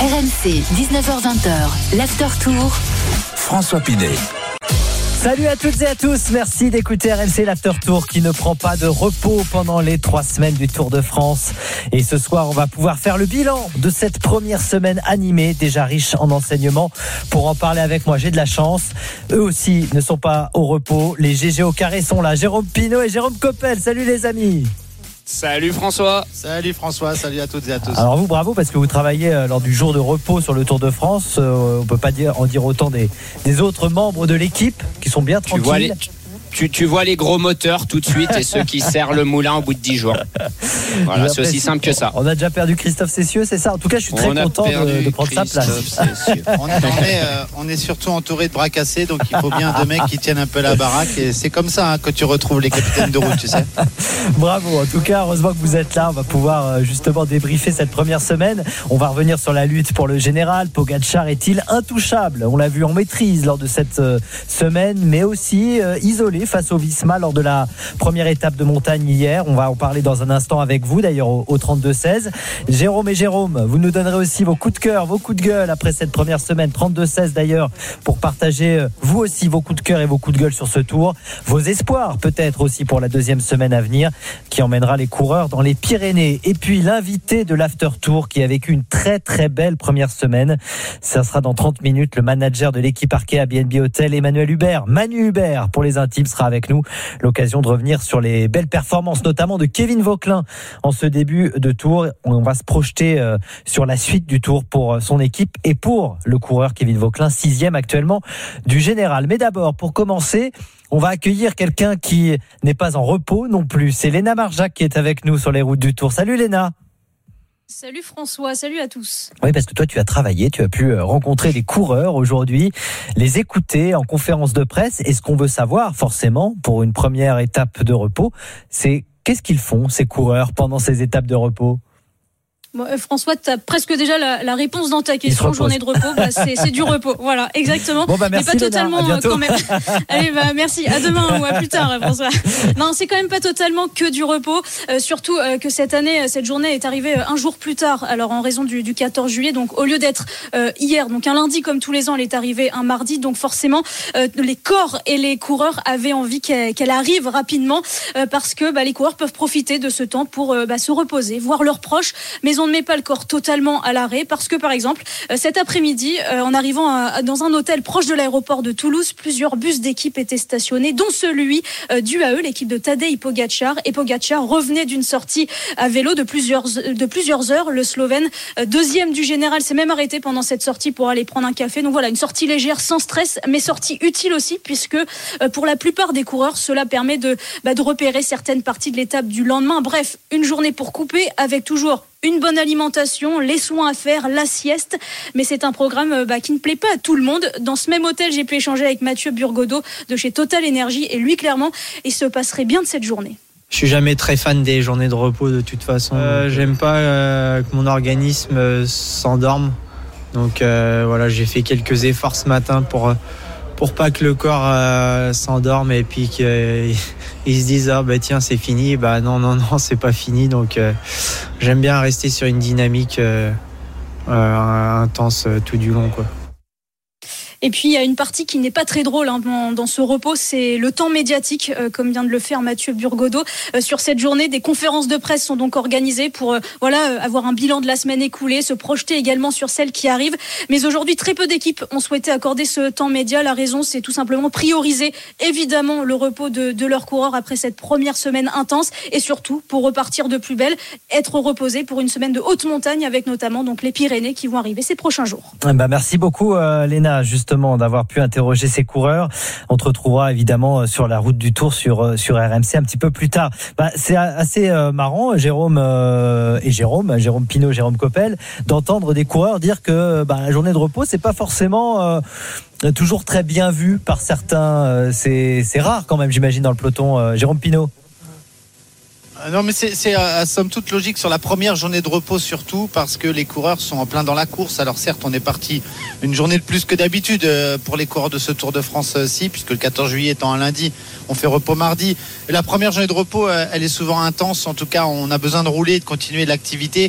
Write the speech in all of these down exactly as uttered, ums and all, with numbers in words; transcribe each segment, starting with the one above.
R M C, dix-neuf heures vingt, l'After Tour. François Pinet. Salut à toutes et à tous, merci d'écouter R M C l'After Tour qui ne prend pas de repos pendant les trois semaines du Tour de France. Et ce soir, on va pouvoir faire le bilan de cette première semaine animée, déjà riche en enseignements. Pour en parler avec moi, j'ai de la chance. Eux aussi ne sont pas au repos. Les G G au carré sont là. Jérôme Pinault et Jérôme Coppel. Salut les amis. Salut François. Salut François, salut à toutes et à tous. Alors vous, bravo, parce que vous travaillez lors du jour de repos sur le Tour de France. Euh, on peut pas dire, en dire autant des, des autres membres de l'équipe qui sont bien tranquilles. Tu vois les, tu, tu vois les gros moteurs tout de suite et ceux qui serrent le moulin au bout de dix jours. Voilà, c'est aussi simple que ça. On a déjà perdu Christophe Cessieux, c'est ça? En tout cas, je suis très on content de, de prendre sa place. on, est, euh, on est surtout entouré de bras cassés, donc il faut bien deux mecs qui tiennent un peu la baraque. Et c'est comme ça hein, que tu retrouves les capitaines de route, tu sais. Bravo, en tout cas, heureusement que vous êtes là. On va pouvoir justement débriefer cette première semaine. On va revenir sur la lutte pour le général. Pogacar est-il intouchable? On l'a vu en maîtrise lors de cette semaine, mais aussi isolé face au Visma lors de la première étape de montagne hier. On va en parler dans un instant avec vous d'ailleurs au, au trente-deux seize. Jérôme et Jérôme, vous nous donnerez aussi vos coups de cœur, vos coups de gueule après cette première semaine, trente-deux seize d'ailleurs, pour partager vous aussi vos coups de cœur et vos coups de gueule sur ce tour, vos espoirs peut-être aussi pour la deuxième semaine à venir qui emmènera les coureurs dans les Pyrénées. Et puis l'invité de l'After Tour qui a vécu une très très belle première semaine, ça sera dans trente minutes, le manager de l'équipe Arkea B N B Hotel, Emmanuel Hubert, Manu Hubert pour les intimes, sera avec nous. L'occasion de revenir sur les belles performances notamment de Kevin Vauquelin en ce début de tour. On va se projeter euh, sur la suite du tour pour son équipe et pour le coureur Kevin Vauquelin, sixième actuellement du général. Mais d'abord, pour commencer, on va accueillir quelqu'un qui n'est pas en repos non plus. C'est Léna Marjac qui est avec nous sur les routes du Tour. Salut Léna. Salut François, salut à tous. Oui, parce que toi tu as travaillé, tu as pu rencontrer les coureurs aujourd'hui, les écouter en conférence de presse. Et ce qu'on veut savoir forcément pour une première étape de repos, c'est qu'est-ce qu'ils font ces coureurs pendant ces étapes de repos? Bon, euh, François, tu as presque déjà la, la réponse dans ta question. Journée de repos, bah, c'est, c'est du repos. Voilà, exactement. Bon, bah, merci, mais pas Léna, totalement à bientôt. quand même. Allez, bah, merci. À demain ou à plus tard, François. Non, c'est quand même pas totalement que du repos. Euh, surtout euh, que cette année, cette journée est arrivée euh, un jour plus tard. Alors, en raison du, du quatorze juillet. Donc, au lieu d'être euh, hier, donc un lundi comme tous les ans, elle est arrivée un mardi. Donc, forcément, euh, les corps et les coureurs avaient envie qu'elle, qu'elle arrive rapidement euh, parce que bah, les coureurs peuvent profiter de ce temps pour euh, bah, se reposer, voir leurs proches. Mais on ne met pas le corps totalement à l'arrêt parce que par exemple euh, cet après-midi euh, en arrivant à, dans un hôtel proche de l'aéroport de Toulouse, plusieurs bus d'équipe étaient stationnés dont celui euh, d'U A E, l'équipe de Tadej Pogacar, et Pogacar revenait d'une sortie à vélo de plusieurs, de plusieurs heures. Le Slovène euh, deuxième du général s'est même arrêté pendant cette sortie pour aller prendre un café. Donc voilà, une sortie légère sans stress mais sortie utile aussi puisque euh, pour la plupart des coureurs cela permet de, bah, de repérer certaines parties de l'étape du lendemain. Bref, une journée pour couper avec toujours une bonne alimentation, les soins à faire, la sieste. Mais c'est un programme bah, qui ne plaît pas à tout le monde. Dans ce même hôtel, j'ai pu échanger avec Mathieu Burgodeau de chez Total Energy. Et lui, clairement, il se passerait bien de cette journée. Je suis jamais très fan des journées de repos de toute façon. Euh, j'aime pas euh, que mon organisme euh, s'endorme. Donc euh, voilà, j'ai fait quelques efforts ce matin pour... pour pas que le corps euh, s'endorme et puis qu'ils euh, se disent ah bah tiens c'est fini. Bah non non non c'est pas fini. Donc euh, j'aime bien rester sur une dynamique euh, euh, intense euh, tout du long quoi. Et puis il y a une partie qui n'est pas très drôle hein, dans, dans ce repos, c'est le temps médiatique, euh, comme vient de le faire Mathieu Burgodeau. Euh, sur cette journée, des conférences de presse sont donc organisées pour euh, voilà euh, avoir un bilan de la semaine écoulée, se projeter également sur celle qui arrive. Mais aujourd'hui, très peu d'équipes ont souhaité accorder ce temps média. La raison, c'est tout simplement prioriser évidemment le repos de, de leurs coureurs après cette première semaine intense et surtout pour repartir de plus belle, être reposé pour une semaine de haute montagne avec notamment donc les Pyrénées qui vont arriver ces prochains jours. Bah merci beaucoup euh, Léna, justement d'avoir pu interroger ces coureurs. On te retrouvera évidemment sur la route du Tour sur sur R M C un petit peu plus tard. Bah, c'est assez euh, marrant, Jérôme euh, et Jérôme, Jérôme Pinault, Jérôme Coppel, d'entendre des coureurs dire que bah, la journée de repos c'est pas forcément euh, toujours très bien vu par certains. Euh, c'est c'est rare quand même, j'imagine, dans le peloton. Euh, Jérôme Pinault. Non mais c'est, c'est à, à somme toute logique sur la première journée de repos surtout parce que les coureurs sont en plein dans la course. Alors certes on est parti une journée de plus que d'habitude pour les coureurs de ce Tour de France-ci puisque le quatorze juillet étant un lundi on fait repos mardi. Et la première journée de repos elle est souvent intense, en tout cas on a besoin de rouler et de continuer l'activité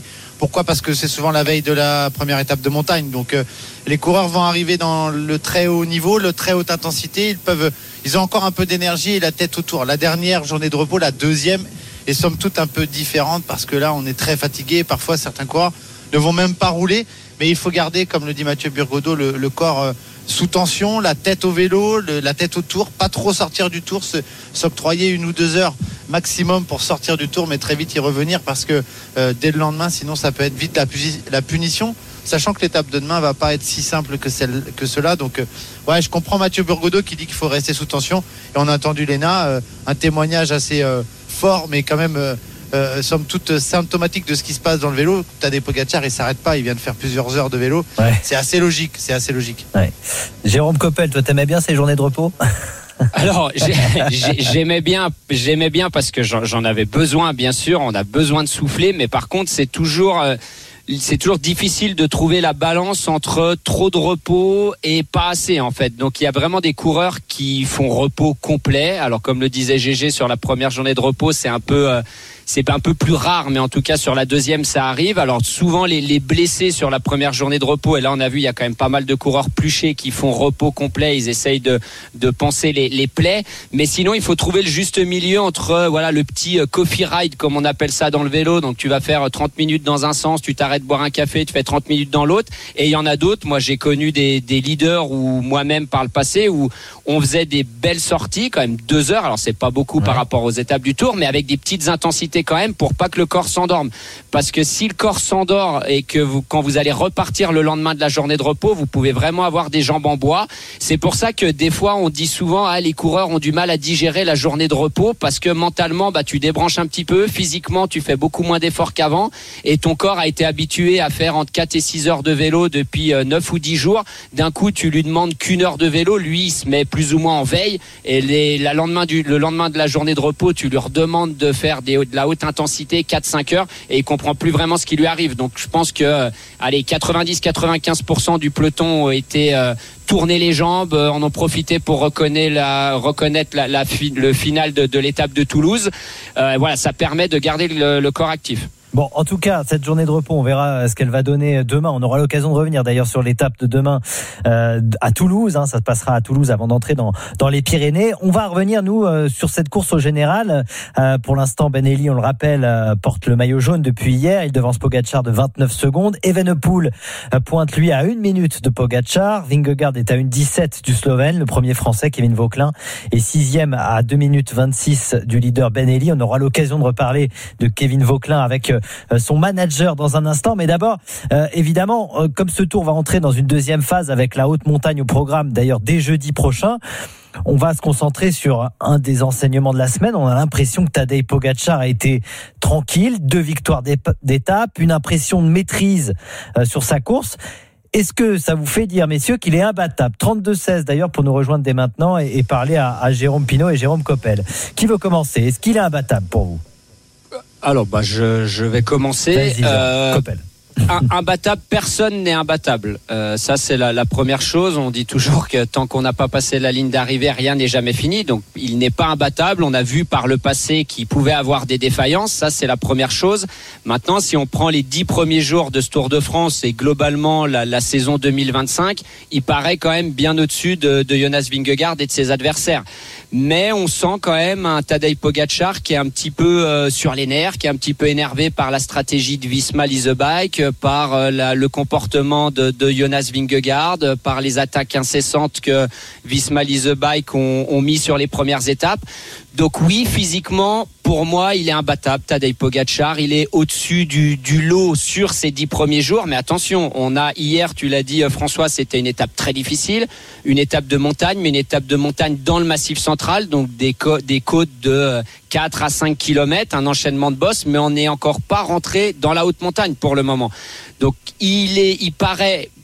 Pourquoi ? Parce que c'est souvent la veille de la première étape de montagne. Donc euh, les coureurs vont arriver dans le très haut niveau, le très haute intensité. Ils peuvent, ils ont encore un peu d'énergie et la tête autour. La dernière journée de repos, la deuxième, est somme toute un peu différente parce que là, on est très fatigué. Parfois, certains coureurs ne vont même pas rouler. Mais il faut garder, comme le dit Mathieu Burgodeau, le, le corps euh, sous tension, la tête au vélo, le, la tête au tour, pas trop sortir du tour, se, s'octroyer une ou deux heures maximum pour sortir du tour, mais très vite y revenir parce que euh, dès le lendemain, sinon ça peut être vite la, la punition, sachant que l'étape de demain va pas être si simple que, celle, que cela. Donc euh, ouais, je comprends Mathieu Burgodeau qui dit qu'il faut rester sous tension. Et on a entendu Léna, euh, un témoignage assez euh, fort, mais quand même... Euh, Euh, somme toute symptomatique de ce qui se passe dans le vélo. Tadej Pogačar, il s'arrête pas, il vient de faire plusieurs heures de vélo. Ouais. C'est assez logique, c'est assez logique. Ouais. Jérôme Coppel, toi t'aimais bien ces journées de repos ? Alors j'ai, j'ai, j'aimais bien, j'aimais bien parce que j'en, j'en avais besoin, bien sûr. On a besoin de souffler, mais par contre c'est toujours euh, c'est toujours difficile de trouver la balance entre trop de repos et pas assez en fait. Donc il y a vraiment des coureurs qui font repos complet. Alors comme le disait Gégé sur la première journée de repos, c'est un peu euh, c'est un peu plus rare, mais en tout cas sur la deuxième ça arrive. Alors souvent les, les blessés sur la première journée de repos, et là on a vu il y a quand même pas mal de coureurs pluchés qui font repos complet, ils essayent de, de penser les, les plaies, mais sinon il faut trouver le juste milieu entre voilà le petit coffee ride comme on appelle ça dans le vélo. Donc tu vas faire trente minutes dans un sens, tu t'arrêtes boire un café, tu fais trente minutes dans l'autre, et il y en a d'autres. Moi j'ai connu des, des leaders ou moi-même par le passé où on faisait des belles sorties, quand même deux heures, alors c'est pas beaucoup ouais. par rapport aux étapes du Tour, mais avec des petites intensités quand même pour pas que le corps s'endorme, parce que si le corps s'endort et que vous, quand vous allez repartir le lendemain de la journée de repos, vous pouvez vraiment avoir des jambes en bois. C'est pour ça que des fois on dit souvent ah, les coureurs ont du mal à digérer la journée de repos, parce que mentalement bah, tu débranches un petit peu, physiquement tu fais beaucoup moins d'efforts qu'avant, et ton corps a été habitué à faire entre quatre et six heures de vélo depuis neuf ou dix jours. D'un coup tu lui demandes qu'une heure de vélo, lui il se met plus ou moins en veille, et les, la lendemain du, le lendemain de la journée de repos tu lui redemandes de faire des, de la haute intensité quatre cinq heures, et il comprend plus vraiment ce qui lui arrive. Donc je pense que euh, allez quatre-vingt-dix à quatre-vingt-quinze pour cent du peloton ont été euh, tourner les jambes, euh, en ont profité pour reconnaître la, reconnaître la, la fi, le final de, de l'étape de Toulouse. Euh, voilà, ça permet de garder le, le corps actif. Bon, en tout cas, cette journée de repos, on verra ce qu'elle va donner demain. On aura l'occasion de revenir d'ailleurs sur l'étape de demain euh, à Toulouse. Hein, ça se passera à Toulouse avant d'entrer dans dans les Pyrénées. On va revenir nous euh, sur cette course au général. Euh, pour l'instant, Benelli, on le rappelle, euh, porte le maillot jaune depuis hier. Il devance Pogačar de vingt-neuf secondes. Evenepoel euh, pointe lui à une minute de Pogačar. Vingegaard est à une dix-sept du Slovène. Le premier Français, Kevin Vauquelin, est sixième à deux minutes vingt-six du leader Benelli. On aura l'occasion de reparler de Kevin Vauquelin avec euh, son manager dans un instant, mais d'abord euh, évidemment euh, comme ce tour va entrer dans une deuxième phase avec la haute montagne au programme d'ailleurs dès jeudi prochain, on va se concentrer sur un des enseignements de la semaine. On a l'impression que Tadej Pogačar a été tranquille, deux victoires d'étape, une impression de maîtrise euh, sur sa course. Est-ce que ça vous fait dire, messieurs, qu'il est imbattable ? trente-deux seize d'ailleurs pour nous rejoindre dès maintenant et, et parler à, à Jérôme Pinault et Jérôme Coppel. Qui veut commencer ? Est-ce qu'il est imbattable pour vous ? Alors, bah, je, je vais commencer. Euh, un, imbattable, personne n'est imbattable. Euh, ça, c'est la, la première chose. On dit toujours que tant qu'on n'a pas passé la ligne d'arrivée, rien n'est jamais fini. Donc, il n'est pas imbattable. On a vu par le passé qu'il pouvait avoir des défaillances. Ça, c'est la première chose. Maintenant, si on prend les dix premiers jours de ce Tour de France et globalement la, la saison deux mille vingt-cinq, il paraît quand même bien au-dessus de, de Jonas Vingegaard et de ses adversaires. Mais on sent quand même un Tadej Pogačar qui est un petit peu euh, sur les nerfs, qui est un petit peu énervé par la stratégie de Visma Lease a Bike, par euh, la, le comportement de, de Jonas Vingegaard, par les attaques incessantes que Visma Lease a Bike ont, ont mis sur les premières étapes. Donc oui, physiquement, pour moi, il est imbattable, Tadej Pogačar. Il est au-dessus du, du lot sur ces dix premiers jours. Mais attention, on a hier, tu l'as dit François, c'était une étape très difficile, une étape de montagne, mais une étape de montagne dans le Massif central, donc des, co- des côtes de quatre à cinq kilomètres, un enchaînement de bosses, mais on n'est encore pas rentré dans la haute montagne pour le moment. Donc il est, il paraît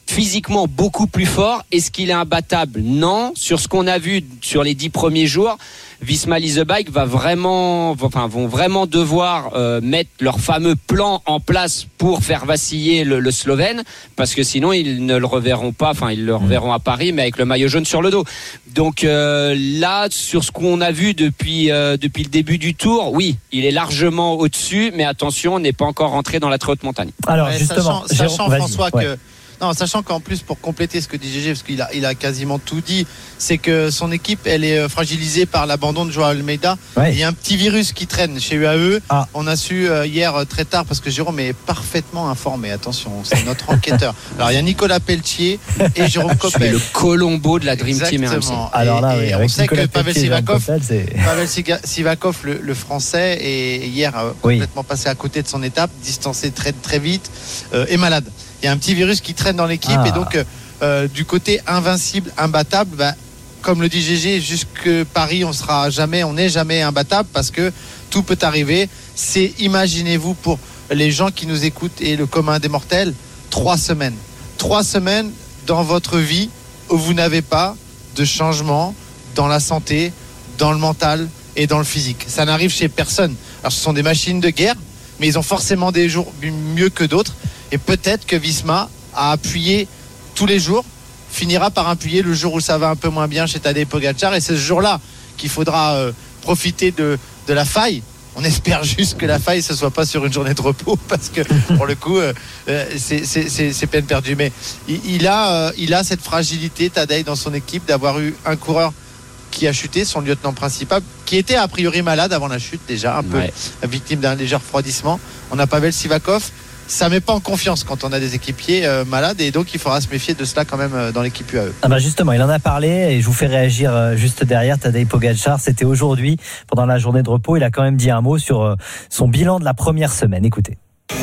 physiquement beaucoup plus fort. Est-ce qu'il est imbattable ? Non. Sur ce qu'on a vu sur les dix premiers jours, Visma Lease a Bike va vraiment, enfin, vont vraiment devoir euh, mettre leur fameux plan en place pour faire vaciller le, le Slovène, parce que sinon ils ne le reverront pas. Enfin, ils le reverront à Paris, mais avec le maillot jaune sur le dos. Donc euh, là, sur ce qu'on a vu depuis euh, depuis le début du Tour, oui, il est largement au-dessus, mais attention, on n'est pas encore rentré dans la très haute montagne. Alors ouais, justement, sachant, sachant François ouais. que non, sachant qu'en plus, pour compléter ce que dit G G, parce qu'il a, il a quasiment tout dit, c'est que son équipe, elle est fragilisée par l'abandon de Joao Almeida. Ouais. Il y a un petit virus qui traîne chez U A E. Ah. On a su euh, hier euh, très tard, parce que Jérôme est parfaitement informé. Attention, c'est notre enquêteur. Alors, il y a Nicolas Pelletier et Jérôme C'est Coppel. le Colombo de la Dream Team R M C. Exactement. Alors là, et, oui, et on avec sait Nicolas que Pavel Pelletier et Jérôme Sivakov, Coppel, c'est... Pavel Siga- Sivakov, le, le français, est hier euh, Oui. complètement passé à côté de son étape, distancé très très vite, euh, est malade. Il y a un petit virus qui traîne dans l'équipe Ah. et donc euh, du côté invincible, imbattable, bah, comme le dit G G, jusque Paris, on sera jamais, on n'est jamais imbattable parce que tout peut arriver. C'est, imaginez-vous, pour les gens qui nous écoutent et le commun des mortels, trois semaines, trois semaines dans votre vie où vous n'avez pas de changement dans la santé, dans le mental et dans le physique. Ça n'arrive chez personne. Alors ce sont des machines de guerre, mais ils ont forcément des jours mieux que d'autres. Et peut-être que Visma a appuyé tous les jours, finira par appuyer le jour où ça va un peu moins bien chez Tadej Pogacar. Et c'est ce jour-là qu'il faudra euh, profiter de, de la faille. On espère juste que la faille, ce ne soit pas sur une journée de repos, parce que pour le coup, euh, c'est, c'est, c'est, c'est peine perdue. Mais il, il, a, euh, il a cette fragilité, Tadej, dans son équipe, d'avoir eu un coureur qui a chuté, son lieutenant principal, qui était a priori malade avant la chute déjà, un peu Ouais. victime d'un léger refroidissement. On a Pavel Sivakov. Ça met pas en confiance quand on a des équipiers euh, malades, et donc il faudra se méfier de cela quand même euh, dans l'équipe U A E. Ah bah justement, il en a parlé et je vous fais réagir euh, juste derrière. Tadej Pogacar, c'était aujourd'hui pendant la journée de repos. Il a quand même dit un mot sur euh, son bilan de la première semaine. Écoutez.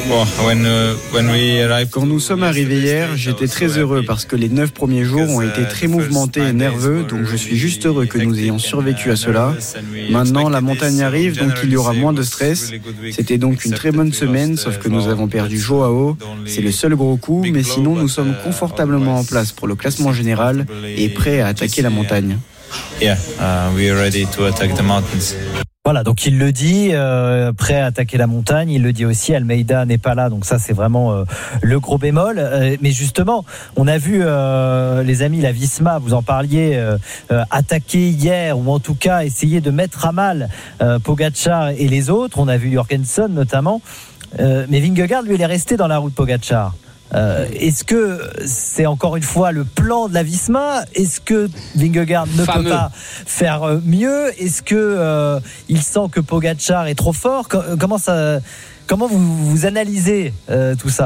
Quand nous sommes arrivés hier, j'étais très heureux parce que les neuf premiers jours ont été très mouvementés et nerveux, donc je suis juste heureux que nous ayons survécu à cela. Maintenant, la montagne arrive, donc il y aura moins de stress. C'était donc une très bonne semaine, sauf que nous avons perdu Joao. C'est le seul gros coup, mais sinon nous sommes confortablement en place pour le classement général et prêts à attaquer la montagne. Voilà, donc il le dit, euh, prêt à attaquer la montagne. Il le dit aussi, Almeida n'est pas là, donc ça c'est vraiment euh, le gros bémol. Euh, mais justement, on a vu euh, les amis, la Visma, vous en parliez, euh, euh, attaquer hier, ou en tout cas essayer de mettre à mal euh, Pogacar et les autres. On a vu Jorgensen notamment, euh, mais Vingegaard lui il est resté dans la route Pogacar. Euh, est-ce que c'est encore une fois le plan de la Visma ? Est-ce que Vingegaard ne Fameux. peut pas faire mieux ? Est-ce que euh, il sent que Pogacar est trop fort ? Comment ça, comment vous, vous analysez euh, tout ça ?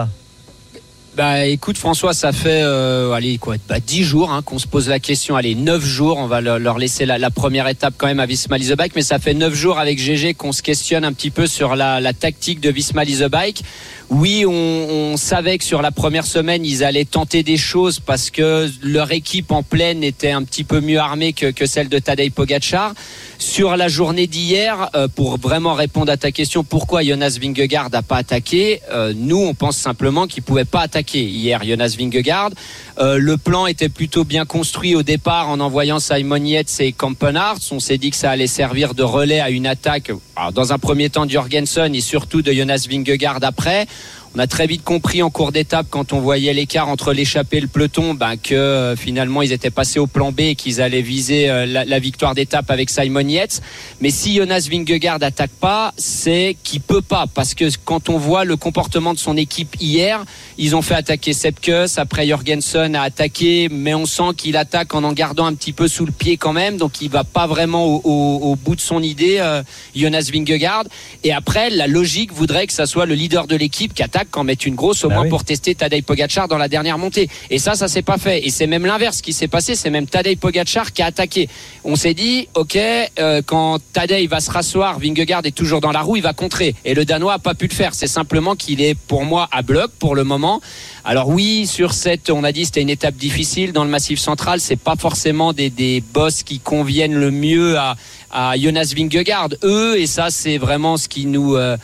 Bah écoute François, ça fait euh, allez quoi, bah, dix jours hein, qu'on se pose la question, allez neuf jours, on va leur, leur laisser la, la première étape quand même à Visma Lease a Bike, mais ça fait neuf jours avec G G qu'on se questionne un petit peu sur la, la tactique de Visma Lease a Bike. Oui, on, on savait que sur la première semaine, ils allaient tenter des choses parce que leur équipe en pleine était un petit peu mieux armée que, que celle de Tadej Pogacar. Sur la journée d'hier, euh, pour vraiment répondre à ta question, pourquoi Jonas Vingegaard n'a pas attaqué, euh, nous, on pense simplement qu'il ne pouvait pas attaquer hier, Jonas Vingegaard. Euh, le plan était plutôt bien construit au départ en envoyant Simon Yates et Kampenhardt. On s'est dit que ça allait servir de relais à une attaque, alors, dans un premier temps de Jorgensen et surtout de Jonas Vingegaard après. On a très vite compris en cours d'étape, quand on voyait l'écart entre l'échappée et le peloton, ben, que euh, finalement ils étaient passés au plan B et qu'ils allaient viser euh, la, la victoire d'étape avec Simon Yates. Mais si Jonas Vingegaard n'attaque pas, c'est qu'il peut pas, parce que quand on voit le comportement de son équipe hier, ils ont fait attaquer Sepp Kuss, après Jorgensen a attaqué, mais on sent qu'il attaque en en gardant un petit peu sous le pied quand même, donc il va pas vraiment au, au, au bout de son idée, euh, Jonas Vingegaard. Et après, la logique voudrait que ça soit le leader de l'équipe qui attaque, qu'en mette une grosse au bah moins oui. pour tester Tadej Pogacar dans la dernière montée. Et ça, ça s'est pas fait. Et c'est même l'inverse qui s'est passé. C'est même Tadej Pogacar qui a attaqué. On s'est dit, ok, euh, quand Tadej va se rasseoir, Vingegaard est toujours dans la roue, il va contrer. Et le Danois a pas pu le faire. C'est simplement qu'il est pour moi à bloc pour le moment. Alors oui, sur cette, on a dit c'était une étape difficile dans le Massif central. C'est pas forcément des, des bosses qui conviennent le mieux à, à Jonas Vingegaard. Eux, et ça c'est vraiment ce qui nous... Euh,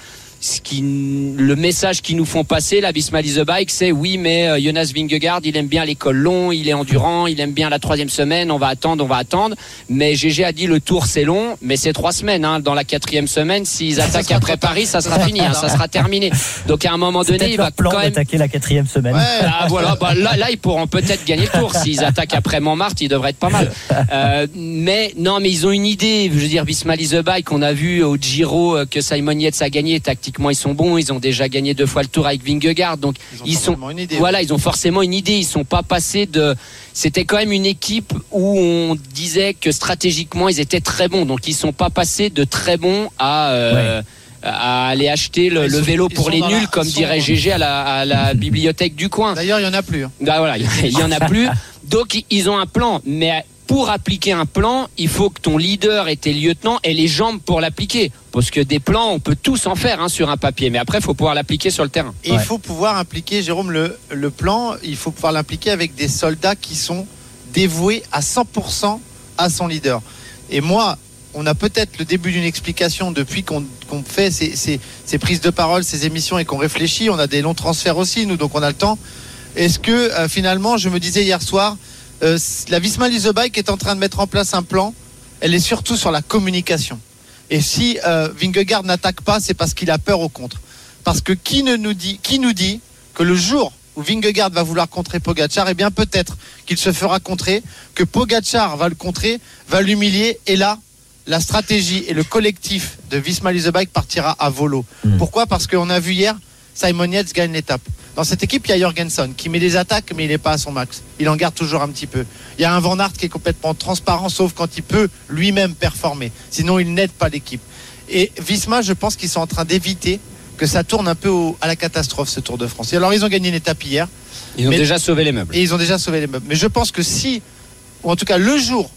ce qui, le message qu'ils nous font passer, la Visma Lease a Bike, c'est oui, mais euh, Jonas Vingegaard, il aime bien les cols longs, il est endurant, il aime bien la troisième semaine, on va attendre, on va attendre. Mais G G a dit le tour c'est long, mais c'est trois semaines. Hein. Dans la quatrième semaine, s'ils attaquent après Paris, ça sera fini, hein, ça sera terminé. Donc à un moment C'est donné, il va plan quand même d'attaquer la quatrième semaine. Ouais. Ah, voilà, bah, là, là, ils pourront peut-être gagner le tour. S'ils attaquent après Montmartre, ils devraient être pas mal. Euh, mais non, mais ils ont une idée. Je veux dire, Visma Lease a Bike, on a vu au Giro que Simon Yates a gagné. Tactiquement, ils sont bons. Ils ont déjà gagné deux fois le tour avec Vingegaard. Donc, Ils ont ils sont, forcément une idée, voilà, ils ont forcément une idée. Ils sont pas passés de. C'était quand même une équipe où on disait que stratégiquement, ils étaient très bons. Donc, ils sont pas passés de très bons à. Euh, Ouais. à aller acheter le, Ils le sont- vélo ils pour sont les dans nuls, la- comme ils sont- dirait G G à la, à la bibliothèque du coin. D'ailleurs, il n'y en a plus. hein. Bah voilà, il y en a plus. Donc ils ont un plan, mais pour appliquer un plan, il faut que ton leader et tes lieutenants aient les jambes pour l'appliquer. Parce que des plans, on peut tous en faire hein, sur un papier, mais après, il faut pouvoir l'appliquer sur le terrain. Et Ouais. il faut pouvoir impliquer, Jérôme, le, le plan, il faut pouvoir l'impliquer avec des soldats qui sont dévoués à cent pour cent à son leader. Et moi, on a peut-être le début d'une explication depuis qu'on qu'on fait ces, ces, ces prises de parole, ces émissions et qu'on réfléchit. On a des longs transferts aussi, nous, donc on a le temps. Est-ce que euh, finalement, je me disais hier soir, euh, la Visma Lease a Bike est en train de mettre en place un plan. Elle est surtout sur la communication. Et si euh, Vingegaard n'attaque pas, c'est parce qu'il a peur au contre. Parce que qui, ne nous dit, qui nous dit que le jour où Vingegaard va vouloir contrer Pogacar, eh bien peut-être qu'il se fera contrer, que Pogacar va le contrer, va l'humilier, et là, la stratégie et le collectif de Visma Lease a Bike partira à volo. Mmh. Pourquoi ? Parce qu'on a vu hier, Simon Yates gagne l'étape. Dans cette équipe, il y a Jorgensen qui met des attaques, mais il n'est pas à son max. Il en garde toujours un petit peu. Il y a un Van Aert qui est complètement transparent, sauf quand il peut lui-même performer. Sinon, il n'aide pas l'équipe. Et Visma, je pense qu'ils sont en train d'éviter que ça tourne un peu au, à la catastrophe, ce Tour de France. Et alors, ils ont gagné une étape hier. Ils ont Mais- déjà sauvé les meubles. Et ils ont déjà sauvé les meubles. Mais je pense que si, ou en tout cas le jour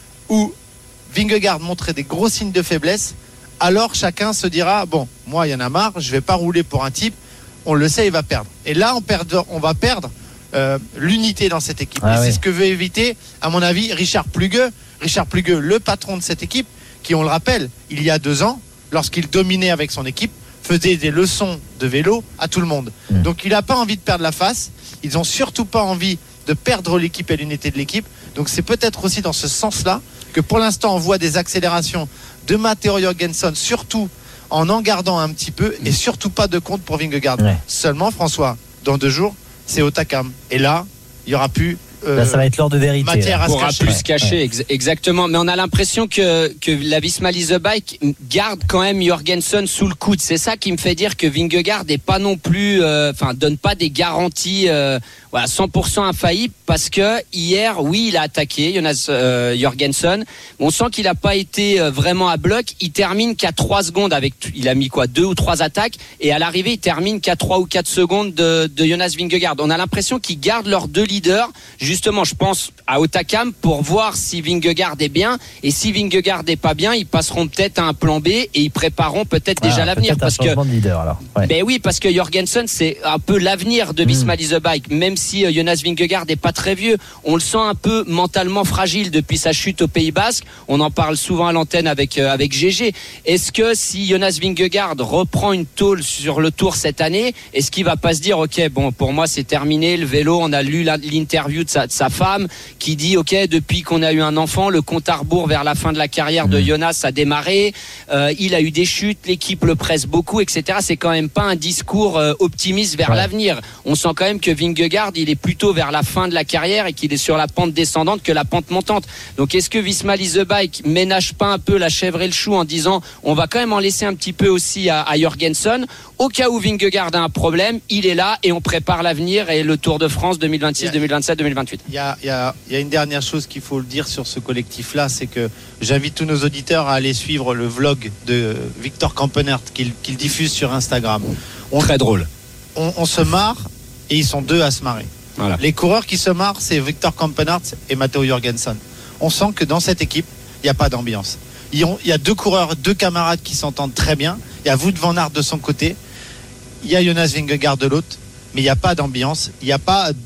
où Vingegaard montrait des gros signes de faiblesse, alors chacun se dira, bon, moi il y en a marre, je vais pas rouler pour un type, on le sait, il va perdre. Et là, on, perd, on va perdre euh, l'unité dans cette équipe. Ah et ouais. c'est ce que veut éviter, à mon avis, Richard Plugueux. Richard Plugueux, le patron de cette équipe, qui, on le rappelle, il y a deux ans, lorsqu'il dominait avec son équipe, faisait des leçons de vélo à tout le monde. Mmh. Donc il n'a pas envie de perdre la face, ils n'ont surtout pas envie de perdre l'équipe et l'unité de l'équipe. Donc c'est peut-être aussi dans ce sens-là que pour l'instant on voit des accélérations de Matteo Jorgensen, surtout en en gardant un petit peu, et surtout pas de compte pour Vingegaard. Ouais. Seulement, François, dans deux jours, c'est au Takam. Et là, il n'y aura plus euh, Là, ça va être l'heure de vérité. matière là. à se pourra cacher. plus se cacher, ex- exactement. Mais on a l'impression que, que la Visma Lease a Bike garde quand même Jorgensen sous le coude. C'est ça qui me fait dire que Vingegaard n'est pas non plus, enfin, euh, donne pas des garanties euh, voilà, cent pour cent infaillibles, parce que hier, oui, il a attaqué Jonas euh, Jorgensen. On sent qu'il n'a pas été euh, vraiment à bloc. Il termine qu'à trois secondes avec, il a mis quoi, deux ou trois attaques, et à l'arrivée, il termine qu'à trois ou quatre secondes de, de Jonas Vingegaard. On a l'impression qu'ils gardent leurs deux leaders. Justement, je pense à Otakam pour voir si Vingegaard est bien, et si Vingegaard est pas bien, ils passeront peut-être à un plan B et ils prépareront peut-être déjà Ah, l'avenir, peut-être un parce que changement de leader alors. Ouais. ben oui, parce que Jorgensen, c'est un peu l'avenir de Visma Lease a Bike. Même si euh, Jonas Vingegaard n'est pas très vieux, on le sent un peu mentalement fragile depuis sa chute au Pays Basque. On en parle souvent à l'antenne avec euh, avec G G. Est-ce que si Jonas Vingegaard reprend une tôle sur le Tour cette année, est-ce qu'il va pas se dire, ok, bon, pour moi c'est terminé, le vélo. On a lu la- l'interview de sa, de sa femme qui dit, ok, depuis qu'on a eu un enfant, le compte à rebours vers la fin de la carrière de Jonas a démarré. Euh, il a eu des chutes, l'équipe le presse beaucoup, et cetera. C'est quand même pas un discours euh, optimiste vers Ouais. l'avenir. On sent quand même que Vingegaard, il est plutôt vers la fin de la carrière et qu'il est sur la pente descendante que la pente montante. Donc est-ce que Visma Lease a Bike ménage pas un peu la chèvre et le chou en disant, on va quand même en laisser un petit peu aussi à, à Jorgensen, au cas où Vingegaard a un problème, il est là et on prépare l'avenir et le Tour de France deux mille vingt-six, deux mille vingt-sept, deux mille vingt-huit. Il y a, il y a- il y a une dernière chose qu'il faut le dire sur ce collectif-là, c'est que j'invite tous nos auditeurs à aller suivre le vlog de Victor Campenert qu'il qu'il diffuse sur Instagram. On, Très drôle. on, on se marre et ils sont deux à se marrer. Voilà. Les coureurs qui se marrent, c'est Victor Campenart et Matteo Jorgensen. On sent que dans cette équipe, il n'y a pas d'ambiance. Il y a deux coureurs, deux camarades qui s'entendent très bien. Il y a Wout van Aert de son côté, il y a Jonas Vingegaard de l'autre, mais il n'y a pas d'ambiance, il n'y a pas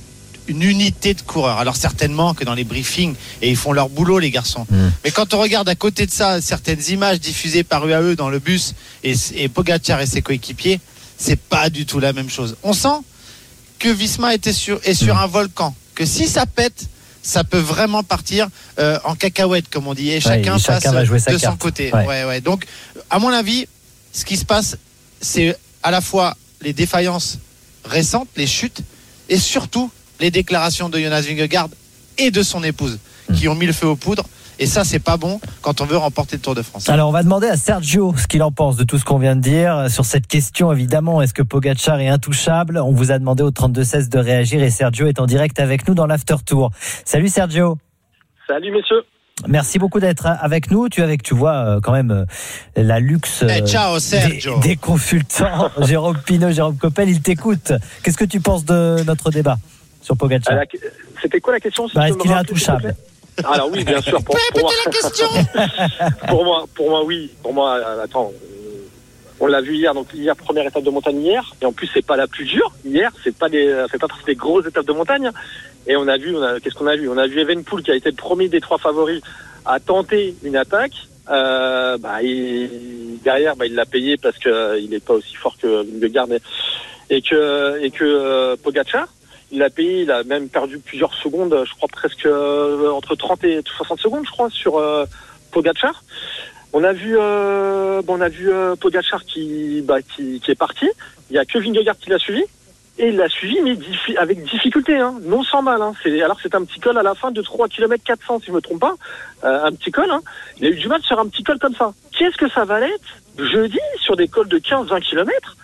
une unité de coureurs. Alors certainement que dans les briefings, et ils font leur boulot les garçons. Mmh. Mais quand on regarde à côté de ça certaines images diffusées par U A E dans le bus et, et Pogačar et ses coéquipiers, c'est pas du tout la même chose. On sent que Visma était sur, est sur mmh. un volcan, que si ça pète, ça peut vraiment partir euh, en cacahuète comme on dit, et chacun ouais, et passe chacun de son carte. côté. Ouais. Ouais, ouais. Donc à mon avis, ce qui se passe, c'est à la fois les défaillances récentes, les chutes, et surtout les déclarations de Jonas Vingegaard et de son épouse qui ont mis le feu aux poudres. Et ça, c'est pas bon quand on veut remporter le Tour de France. Alors, on va demander à Sergio ce qu'il en pense de tout ce qu'on vient de dire sur cette question, évidemment. Est-ce que Pogačar est intouchable ? On vous a demandé au trente-deux seize de réagir et Sergio est en direct avec nous dans l'After Tour. Salut Sergio. Salut messieurs. Merci beaucoup d'être avec nous. Tu es avec, tu vois, quand même la luxe hey, ciao, des, des consultants. Jérôme Pinot, Jérôme Coppel, ils t'écoutent. Qu'est-ce que tu penses de notre débat sur Pogačar ? C'était quoi la question si bah, Est-ce qu'il est intouchable ? Alors oui, bien sûr. Pour, pour, moi, la question pour moi, pour moi, oui. Pour moi, attends, on l'a vu hier. Donc hier, première étape de montagne hier, et en plus c'est pas la plus dure. Hier, c'est pas des, c'est pas des grosses étapes de montagne. Et on a vu, on a, qu'est-ce qu'on a vu ? On a vu Evenepoel qui a été le premier des trois favoris à tenter une attaque. Euh, bah, il, derrière, bah, il l'a payé parce que euh, il n'est pas aussi fort que Vingegaard et que et que euh, Pogačar. Il l'a payé, il a même perdu plusieurs secondes, je crois presque euh, entre trente et soixante secondes, je crois, sur euh, Pogačar. On a vu, euh, bon, on a vu euh, Pogačar qui, bah, qui, qui est parti. Il y a que Vingegaard qui l'a suivi. Et il l'a suivi, mais diffi- avec difficulté, hein, non sans mal. Hein. C'est, alors c'est un petit col à la fin de trois kilomètres quatre cents, si je me trompe pas. Euh, un petit col, hein. Il a eu du mal sur un petit col comme ça. Qu'est-ce que ça va être jeudi sur des cols de quinze vingt kilomètres?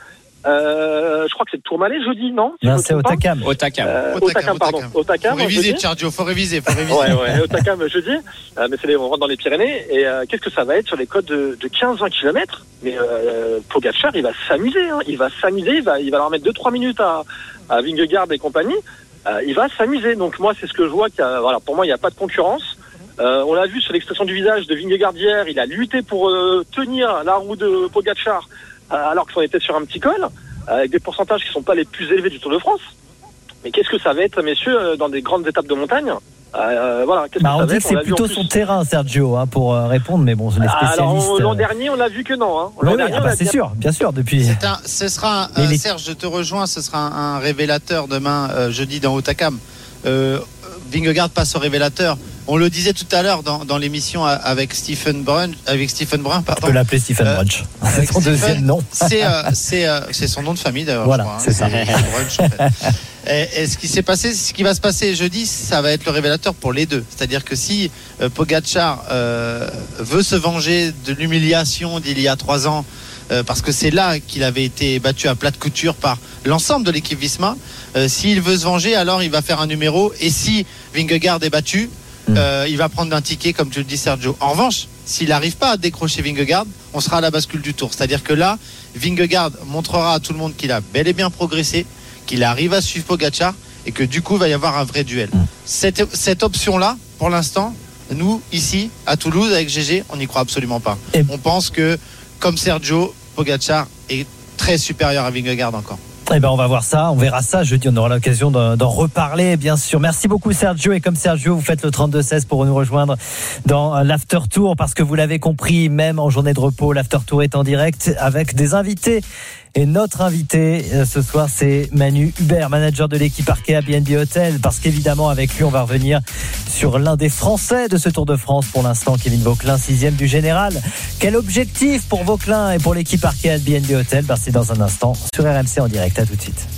Euh, je crois que c'est le Tourmalet jeudi, non si Non, c'est Otakam. Otakam. Euh, Otakam, pardon. Otakam. Faut réviser, Sergio, faut réviser, faut réviser. Ouais, ouais, Otakam jeudi. Euh, mais c'est les, on rentre dans les Pyrénées. Et euh, qu'est-ce que ça va être sur les côtes de, de quinze vingt kilomètres? Mais euh, Pogačar, il va s'amuser. Hein. Il va s'amuser. Il va, il va leur mettre deux trois minutes à, à Vingegaard et compagnie. Euh, il va s'amuser. Donc moi, c'est ce que je vois. Qu'il y a, voilà, pour moi, il n'y a pas de concurrence. Euh, on l'a vu sur l'expression du visage de Vingegaard hier. Il a lutté pour euh, tenir la roue de Pogačar euh, alors qu'on était sur un petit col, avec des pourcentages qui ne sont pas les plus élevés du Tour de France. Mais qu'est-ce que ça va être, messieurs, dans des grandes étapes de montagne? euh, voilà, qu'est-ce bah, que on ça dit va que être c'est on plutôt son terrain, Sergio, hein, pour euh, répondre, mais bon, les spécialistes... Alors, l'an dernier, on a vu que non. Hein. Oui, oui, dernier, ah bah, c'est sûr, bien sûr, depuis... C'est un, ce sera, un, les... Serge, je te rejoins, ce sera un, un révélateur demain, euh, jeudi, dans Otakam. Euh, Vingegaard passe au révélateur. On le disait tout à l'heure dans, dans l'émission avec Stephen Brun, avec Stephen Brun, pardon. On peut l'appeler Stephen euh, Brunch. C'est son Stephen, deuxième nom. C'est, euh, c'est, euh, c'est son nom de famille d'ailleurs. Voilà, je crois, c'est hein. ça. C'est Brunch, en fait. Et, et ce qui s'est passé, ce qui va se passer jeudi, ça va être le révélateur pour les deux. C'est-à-dire que si euh, Pogačar euh, veut se venger de l'humiliation d'il y a trois ans, euh, parce que c'est là qu'il avait été battu à plat de couture par l'ensemble de l'équipe Visma, euh, s'il veut se venger, alors il va faire un numéro. Et si Vingegaard est battu, Euh, il va prendre un ticket, comme tu le dis, Sergio. En revanche, s'il n'arrive pas à décrocher Vingegaard, on sera à la bascule du Tour. C'est-à-dire que là, Vingegaard montrera à tout le monde qu'il a bel et bien progressé, qu'il arrive à suivre Pogačar et que du coup, il va y avoir un vrai duel. Cette, cette option-là, pour l'instant, nous, ici, à Toulouse, avec G G, on n'y croit absolument pas. Et on pense que, comme Sergio, Pogačar est très supérieur à Vingegaard encore. Eh ben on va voir ça, on verra ça jeudi, on aura l'occasion d'en, d'en reparler bien sûr. Merci beaucoup Sergio, et comme Sergio vous faites le trente-deux seize pour nous rejoindre dans l'After Tour, parce que vous l'avez compris, même en journée de repos, l'After Tour est en direct avec des invités. Et notre invité ce soir, c'est Manu Hubert, manager de l'équipe Arkea B N B Hotel, parce qu'évidemment avec lui on va revenir sur l'un des Français de ce Tour de France pour l'instant, Kevin Vauquelin, sixième du général. Quel objectif pour Vauquelin et pour l'équipe Arkea B N B Hotel? Ben, c'est dans un instant sur R M C en direct, à tout de suite.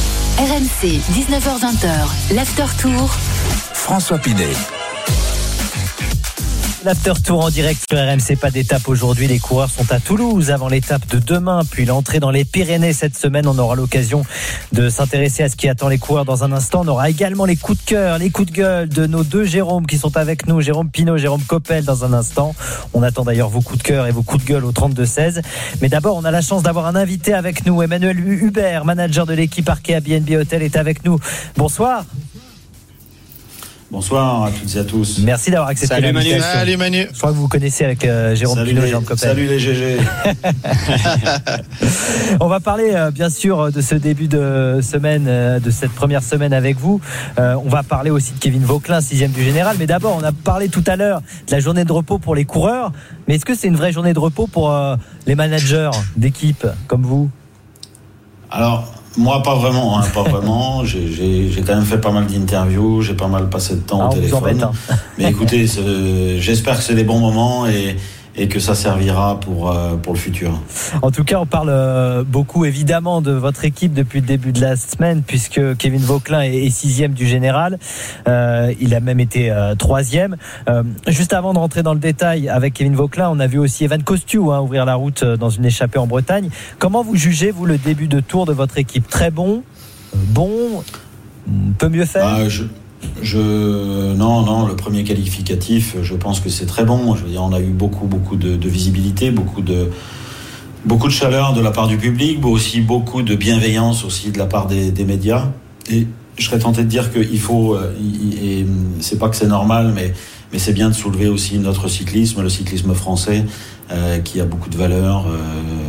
R M C, dix-neuf heures vingt, l'After Tour. François Pinet. L'After Tour en direct sur R M C, pas d'étape aujourd'hui. Les coureurs sont à Toulouse avant l'étape de demain, puis l'entrée dans les Pyrénées cette semaine. On aura l'occasion de s'intéresser à ce qui attend les coureurs dans un instant. On aura également les coups de cœur, les coups de gueule de nos deux Jérôme qui sont avec nous, Jérôme Pinot, Jérôme Coppel, dans un instant. On attend d'ailleurs vos coups de cœur et vos coups de gueule au trente-deux seize. Mais d'abord, on a la chance d'avoir un invité avec nous. Emmanuel Hubert, manager de l'équipe Arkea B N B Hotel, est avec nous. Bonsoir. Bonsoir à toutes et à tous. Merci d'avoir accepté Salut l'invitation. Manu. Salut Manu. Je crois que vous connaissez avec euh, Jérôme Salut Pinault et les, Jérôme Coppel. salut les G G. On va parler euh, bien sûr de ce début de semaine, euh, de cette première semaine avec vous. Euh, on va parler aussi de Kevin Vauquelin, sixième du général. Mais d'abord, on a parlé tout à l'heure de la journée de repos pour les coureurs. Mais est-ce que c'est une vraie journée de repos pour euh, les managers d'équipe comme vous ? Alors, moi, pas vraiment. Hein, pas vraiment. J'ai, j'ai, j'ai quand même fait pas mal d'interviews. J'ai pas mal passé de temps Ah, au on vous téléphone. embête, hein. Mais écoutez, c'est, j'espère que c'est des bons moments et, et que ça servira pour, euh, pour le futur. En tout cas, on parle euh, beaucoup évidemment de votre équipe depuis le début de la semaine, puisque Kevin Vauquelin est, est sixième du général. Euh, il a même été euh, troisième. Euh, juste avant de rentrer dans le détail avec Kevin Vauquelin, on a vu aussi Evan Kostiou hein, ouvrir la route dans une échappée en Bretagne. Comment vous jugez, vous, le début de tour de votre équipe ? Très bon, euh, bon, peut mieux faire Ah, je, je, non, non, le premier qualificatif, je pense que c'est très bon. Je veux dire, on a eu beaucoup, beaucoup de, de visibilité, beaucoup de, beaucoup de chaleur de la part du public, mais aussi beaucoup de bienveillance aussi de la part des, des médias. Et je serais tenté de dire qu'il faut, et c'est pas que c'est normal, mais, mais c'est bien de soulever aussi notre cyclisme, le cyclisme français, euh, qui a beaucoup de valeur. Euh,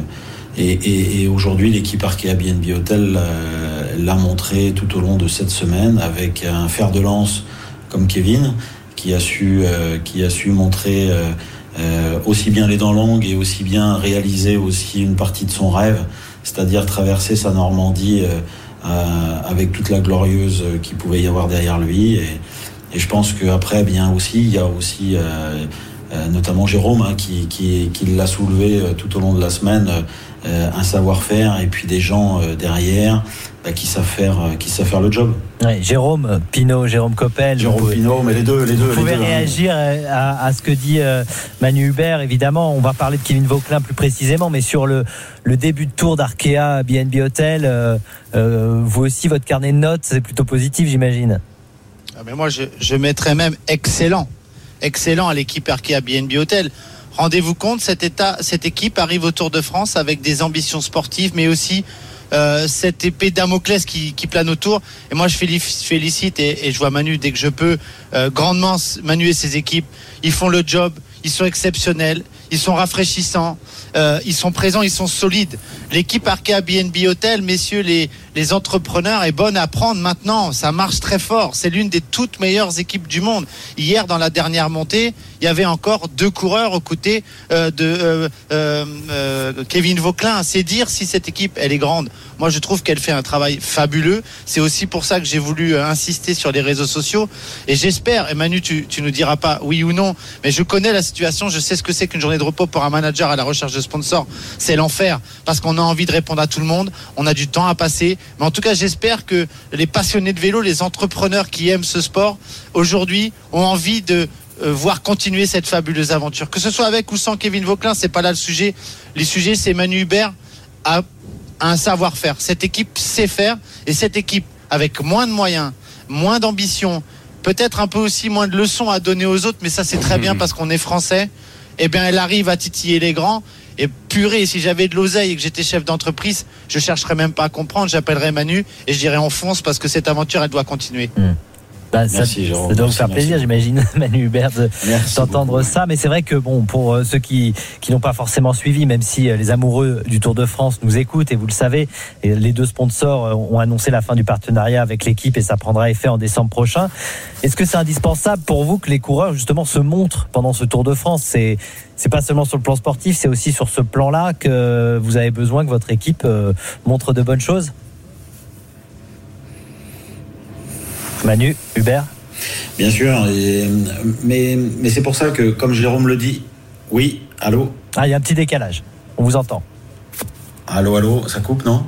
Et, et, et aujourd'hui, l'équipe Arkea B N B Hotel euh, l'a montré tout au long de cette semaine avec un fer de lance comme Kevin, qui a su, euh, qui a su montrer euh, euh, aussi bien les dents longues et aussi bien réaliser aussi une partie de son rêve, c'est-à-dire traverser sa Normandie euh, euh, avec toute la glorieuse qu'il pouvait y avoir derrière lui. Et, et je pense qu'après, bien aussi, il y a aussi euh, euh, notamment Jérôme hein, qui, qui, qui l'a soulevé euh, tout au long de la semaine. Euh, un savoir-faire et puis des gens euh, derrière bah, qui savent faire euh, qui savent faire le job. Ouais, Jérôme Pinault, Jérôme Coppel. Jérôme pouvez, Pinault, mais les deux, les deux. Vous pouvez les deux, réagir hein. à, à ce que dit euh, Manu Hubert. Évidemment, on va parler de Kevin Vauquelin plus précisément, mais sur le, le début de tour d'Arkea B N B Hotel, euh, euh, vous aussi, votre carnet de notes, c'est plutôt positif, j'imagine. Ah mais moi, je, je mettrais même excellent, excellent à l'équipe Arkea B N B Hotel. Rendez-vous compte, cet état, cette équipe arrive au Tour de France avec des ambitions sportives, mais aussi euh, cette épée Damoclès qui, qui plane autour. Et moi, je félicite et, et je vois Manu dès que je peux euh, grandement Manu et ses équipes. Ils font le job, ils sont exceptionnels, ils sont rafraîchissants, euh, ils sont présents, ils sont solides. L'équipe Arkea B N B Hotel, messieurs les, les entrepreneurs, est bonne à prendre maintenant. Ça marche très fort. C'est l'une des toutes meilleures équipes du monde. Hier, dans la dernière montée, il y avait encore deux coureurs aux côtés euh, de euh, euh, euh, Kevin Vauquelin. C'est dire si cette équipe, elle est grande. Moi, je trouve qu'elle fait un travail fabuleux. C'est aussi pour ça que j'ai voulu euh, insister sur les réseaux sociaux. Et j'espère, et Manu, tu, tu nous diras pas oui ou non, mais je connais la situation. Je sais ce que c'est qu'une journée de repos pour un manager à la recherche de sponsors. C'est l'enfer parce qu'on a envie de répondre à tout le monde. On a du temps à passer. Mais en tout cas, j'espère que les passionnés de vélo, les entrepreneurs qui aiment ce sport, aujourd'hui, ont envie de euh, voir continuer cette fabuleuse aventure. Que ce soit avec ou sans Kevin Vauquelin, c'est pas là le sujet. Le sujet, c'est Manu Hubert a un savoir-faire. Cette équipe sait faire, et cette équipe, avec moins de moyens, moins d'ambition, peut-être un peu aussi moins de leçons à donner aux autres, mais ça c'est très bien parce qu'on est français, eh bien elle arrive à titiller les grands. Et purée, si j'avais de l'oseille et que j'étais chef d'entreprise, je chercherais même pas à comprendre, j'appellerais Manu et je dirais on fonce parce que cette aventure elle doit continuer. Mmh. Bah, Merci, ça, Jérôme. ça doit vous Merci, faire merci. plaisir, j'imagine, Manu Hubert, de- Merci d'entendre beaucoup. ça. Mais c'est vrai que bon, pour euh, ceux qui, qui n'ont pas forcément suivi, même si euh, les amoureux du Tour de France nous écoutent, et vous le savez, et les deux sponsors euh, ont annoncé la fin du partenariat avec l'équipe et ça prendra effet en décembre prochain. Est-ce que c'est indispensable pour vous que les coureurs justement se montrent pendant ce Tour de France ? C'est c'est pas seulement sur le plan sportif, c'est aussi sur ce plan-là que vous avez besoin que votre équipe euh, montre de bonnes choses. Manu Hubert. Bien sûr, et, mais, mais c'est pour ça que, comme Jérôme le dit, oui, allô, Ah, il y a un petit décalage. On vous entend. allô, allô, ça coupe, non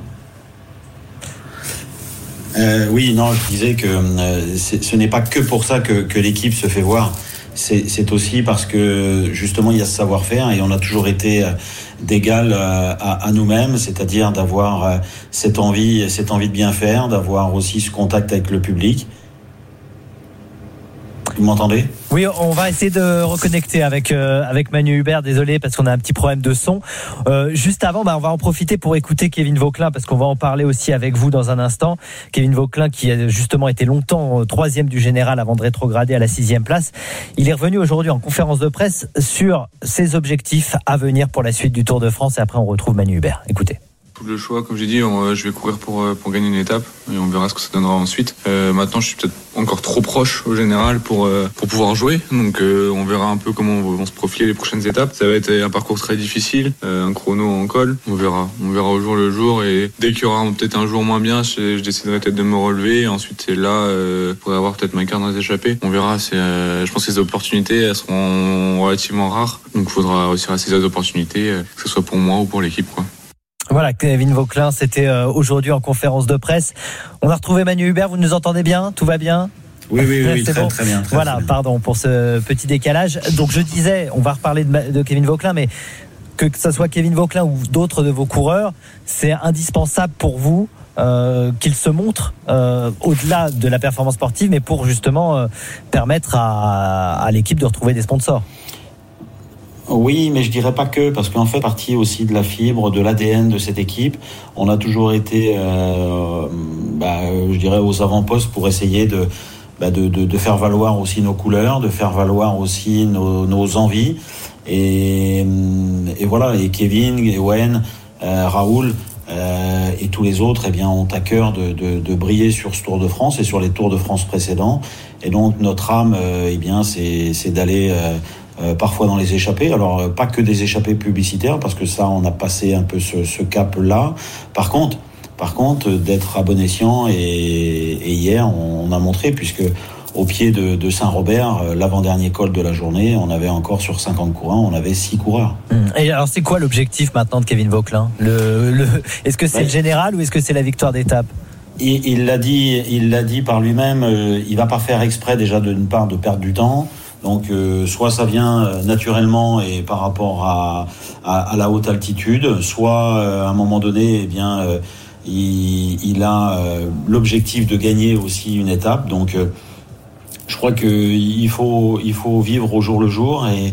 euh, Oui, non, je disais que euh, c'est- ce n'est pas que pour ça que, que l'équipe se fait voir. C'est, c'est aussi parce que justement il y a ce savoir-faire et on a toujours été euh, d'égal euh, à, à nous-mêmes, c'est-à-dire d'avoir euh, cette envie, cette envie de bien faire, d'avoir aussi ce contact avec le public. Vous m'entendez ? Oui, on va essayer de reconnecter avec euh, avec Manu Hubert. Désolé parce qu'on a un petit problème de son. Euh, juste avant, bah, on va en profiter pour écouter Kevin Vauquelin parce qu'on va en parler aussi avec vous dans un instant. Kevin Vauquelin qui a justement été longtemps euh, troisième du général avant de rétrograder à la sixième place. Il est revenu aujourd'hui en conférence de presse sur ses objectifs à venir pour la suite du Tour de France. Et après, on retrouve Manu Hubert. Écoutez. Le choix, comme j'ai dit, on, je vais courir pour, pour gagner une étape et on verra ce que ça donnera ensuite. Euh, maintenant, je suis peut-être encore trop proche au général pour, euh, pour pouvoir jouer. Donc, euh, on verra un peu comment vont se profiler les prochaines étapes. Ça va être un parcours très difficile, euh, un chrono en col. On verra. On verra au jour le jour. Et dès qu'il y aura peut-être un jour moins bien, je, je déciderai peut-être de me relever. Et ensuite, c'est là, euh, pour avoir peut-être ma carte dans les échappées. On verra. C'est, euh, je pense que les opportunités, elles seront relativement rares. Donc, il faudra réussir à saisir les opportunités, euh, que ce soit pour moi ou pour l'équipe, quoi. Voilà, Kevin Vauquelin, c'était euh, aujourd'hui en conférence de presse. On a retrouvé Manu Hubert, vous nous entendez bien ? Tout va bien ? Oui, oui, oui, c'est très, bon. très bien. Très, voilà, très bien. pardon pour ce petit décalage. Donc je disais, on va reparler de, de Kevin Vauquelin, mais que, que ce soit Kevin Vauquelin ou d'autres de vos coureurs, c'est indispensable pour vous euh, qu'il se montre euh, au-delà de la performance sportive, mais pour justement euh, permettre à, à l'équipe de retrouver des sponsors. Oui, mais je dirais pas que, parce qu'en fait, partie aussi de la fibre, de l'A D N de cette équipe, on a toujours été, euh, bah, je dirais, aux avant-postes pour essayer de, bah, de, de, de faire valoir aussi nos couleurs, de faire valoir aussi nos, nos envies. Et, et voilà, et Kevin, et Owen, euh, Raoul euh, et tous les autres, eh bien, ont à cœur de, de, de briller sur ce Tour de France et sur les Tours de France précédents. Et donc, notre âme, euh, eh bien, c'est, c'est d'aller euh, Euh, parfois dans les échappées, alors euh, pas que des échappées publicitaires parce que ça on a passé un peu ce, ce cap là. Par contre, par contre d'être à bon escient et, et hier on, on a montré puisque au pied de, de Saint-Robert, euh, l'avant-dernier col de la journée, on avait encore sur cinquante coureurs, on avait six coureurs. Et alors c'est quoi l'objectif maintenant de Kevin Vauquelin ? le, le, Est-ce que c'est ouais. le général ou est-ce que c'est la victoire d'étape ? Il, il l'a dit, il l'a dit par lui-même. Euh, il va pas faire exprès déjà d'une part de perdre du temps. Donc, euh, soit ça vient euh, naturellement et par rapport à, à, à la haute altitude, soit euh, à un moment donné, eh bien, euh, il, il a euh, l'objectif de gagner aussi une étape. Donc, euh, je crois que il faut, il faut vivre au jour le jour et,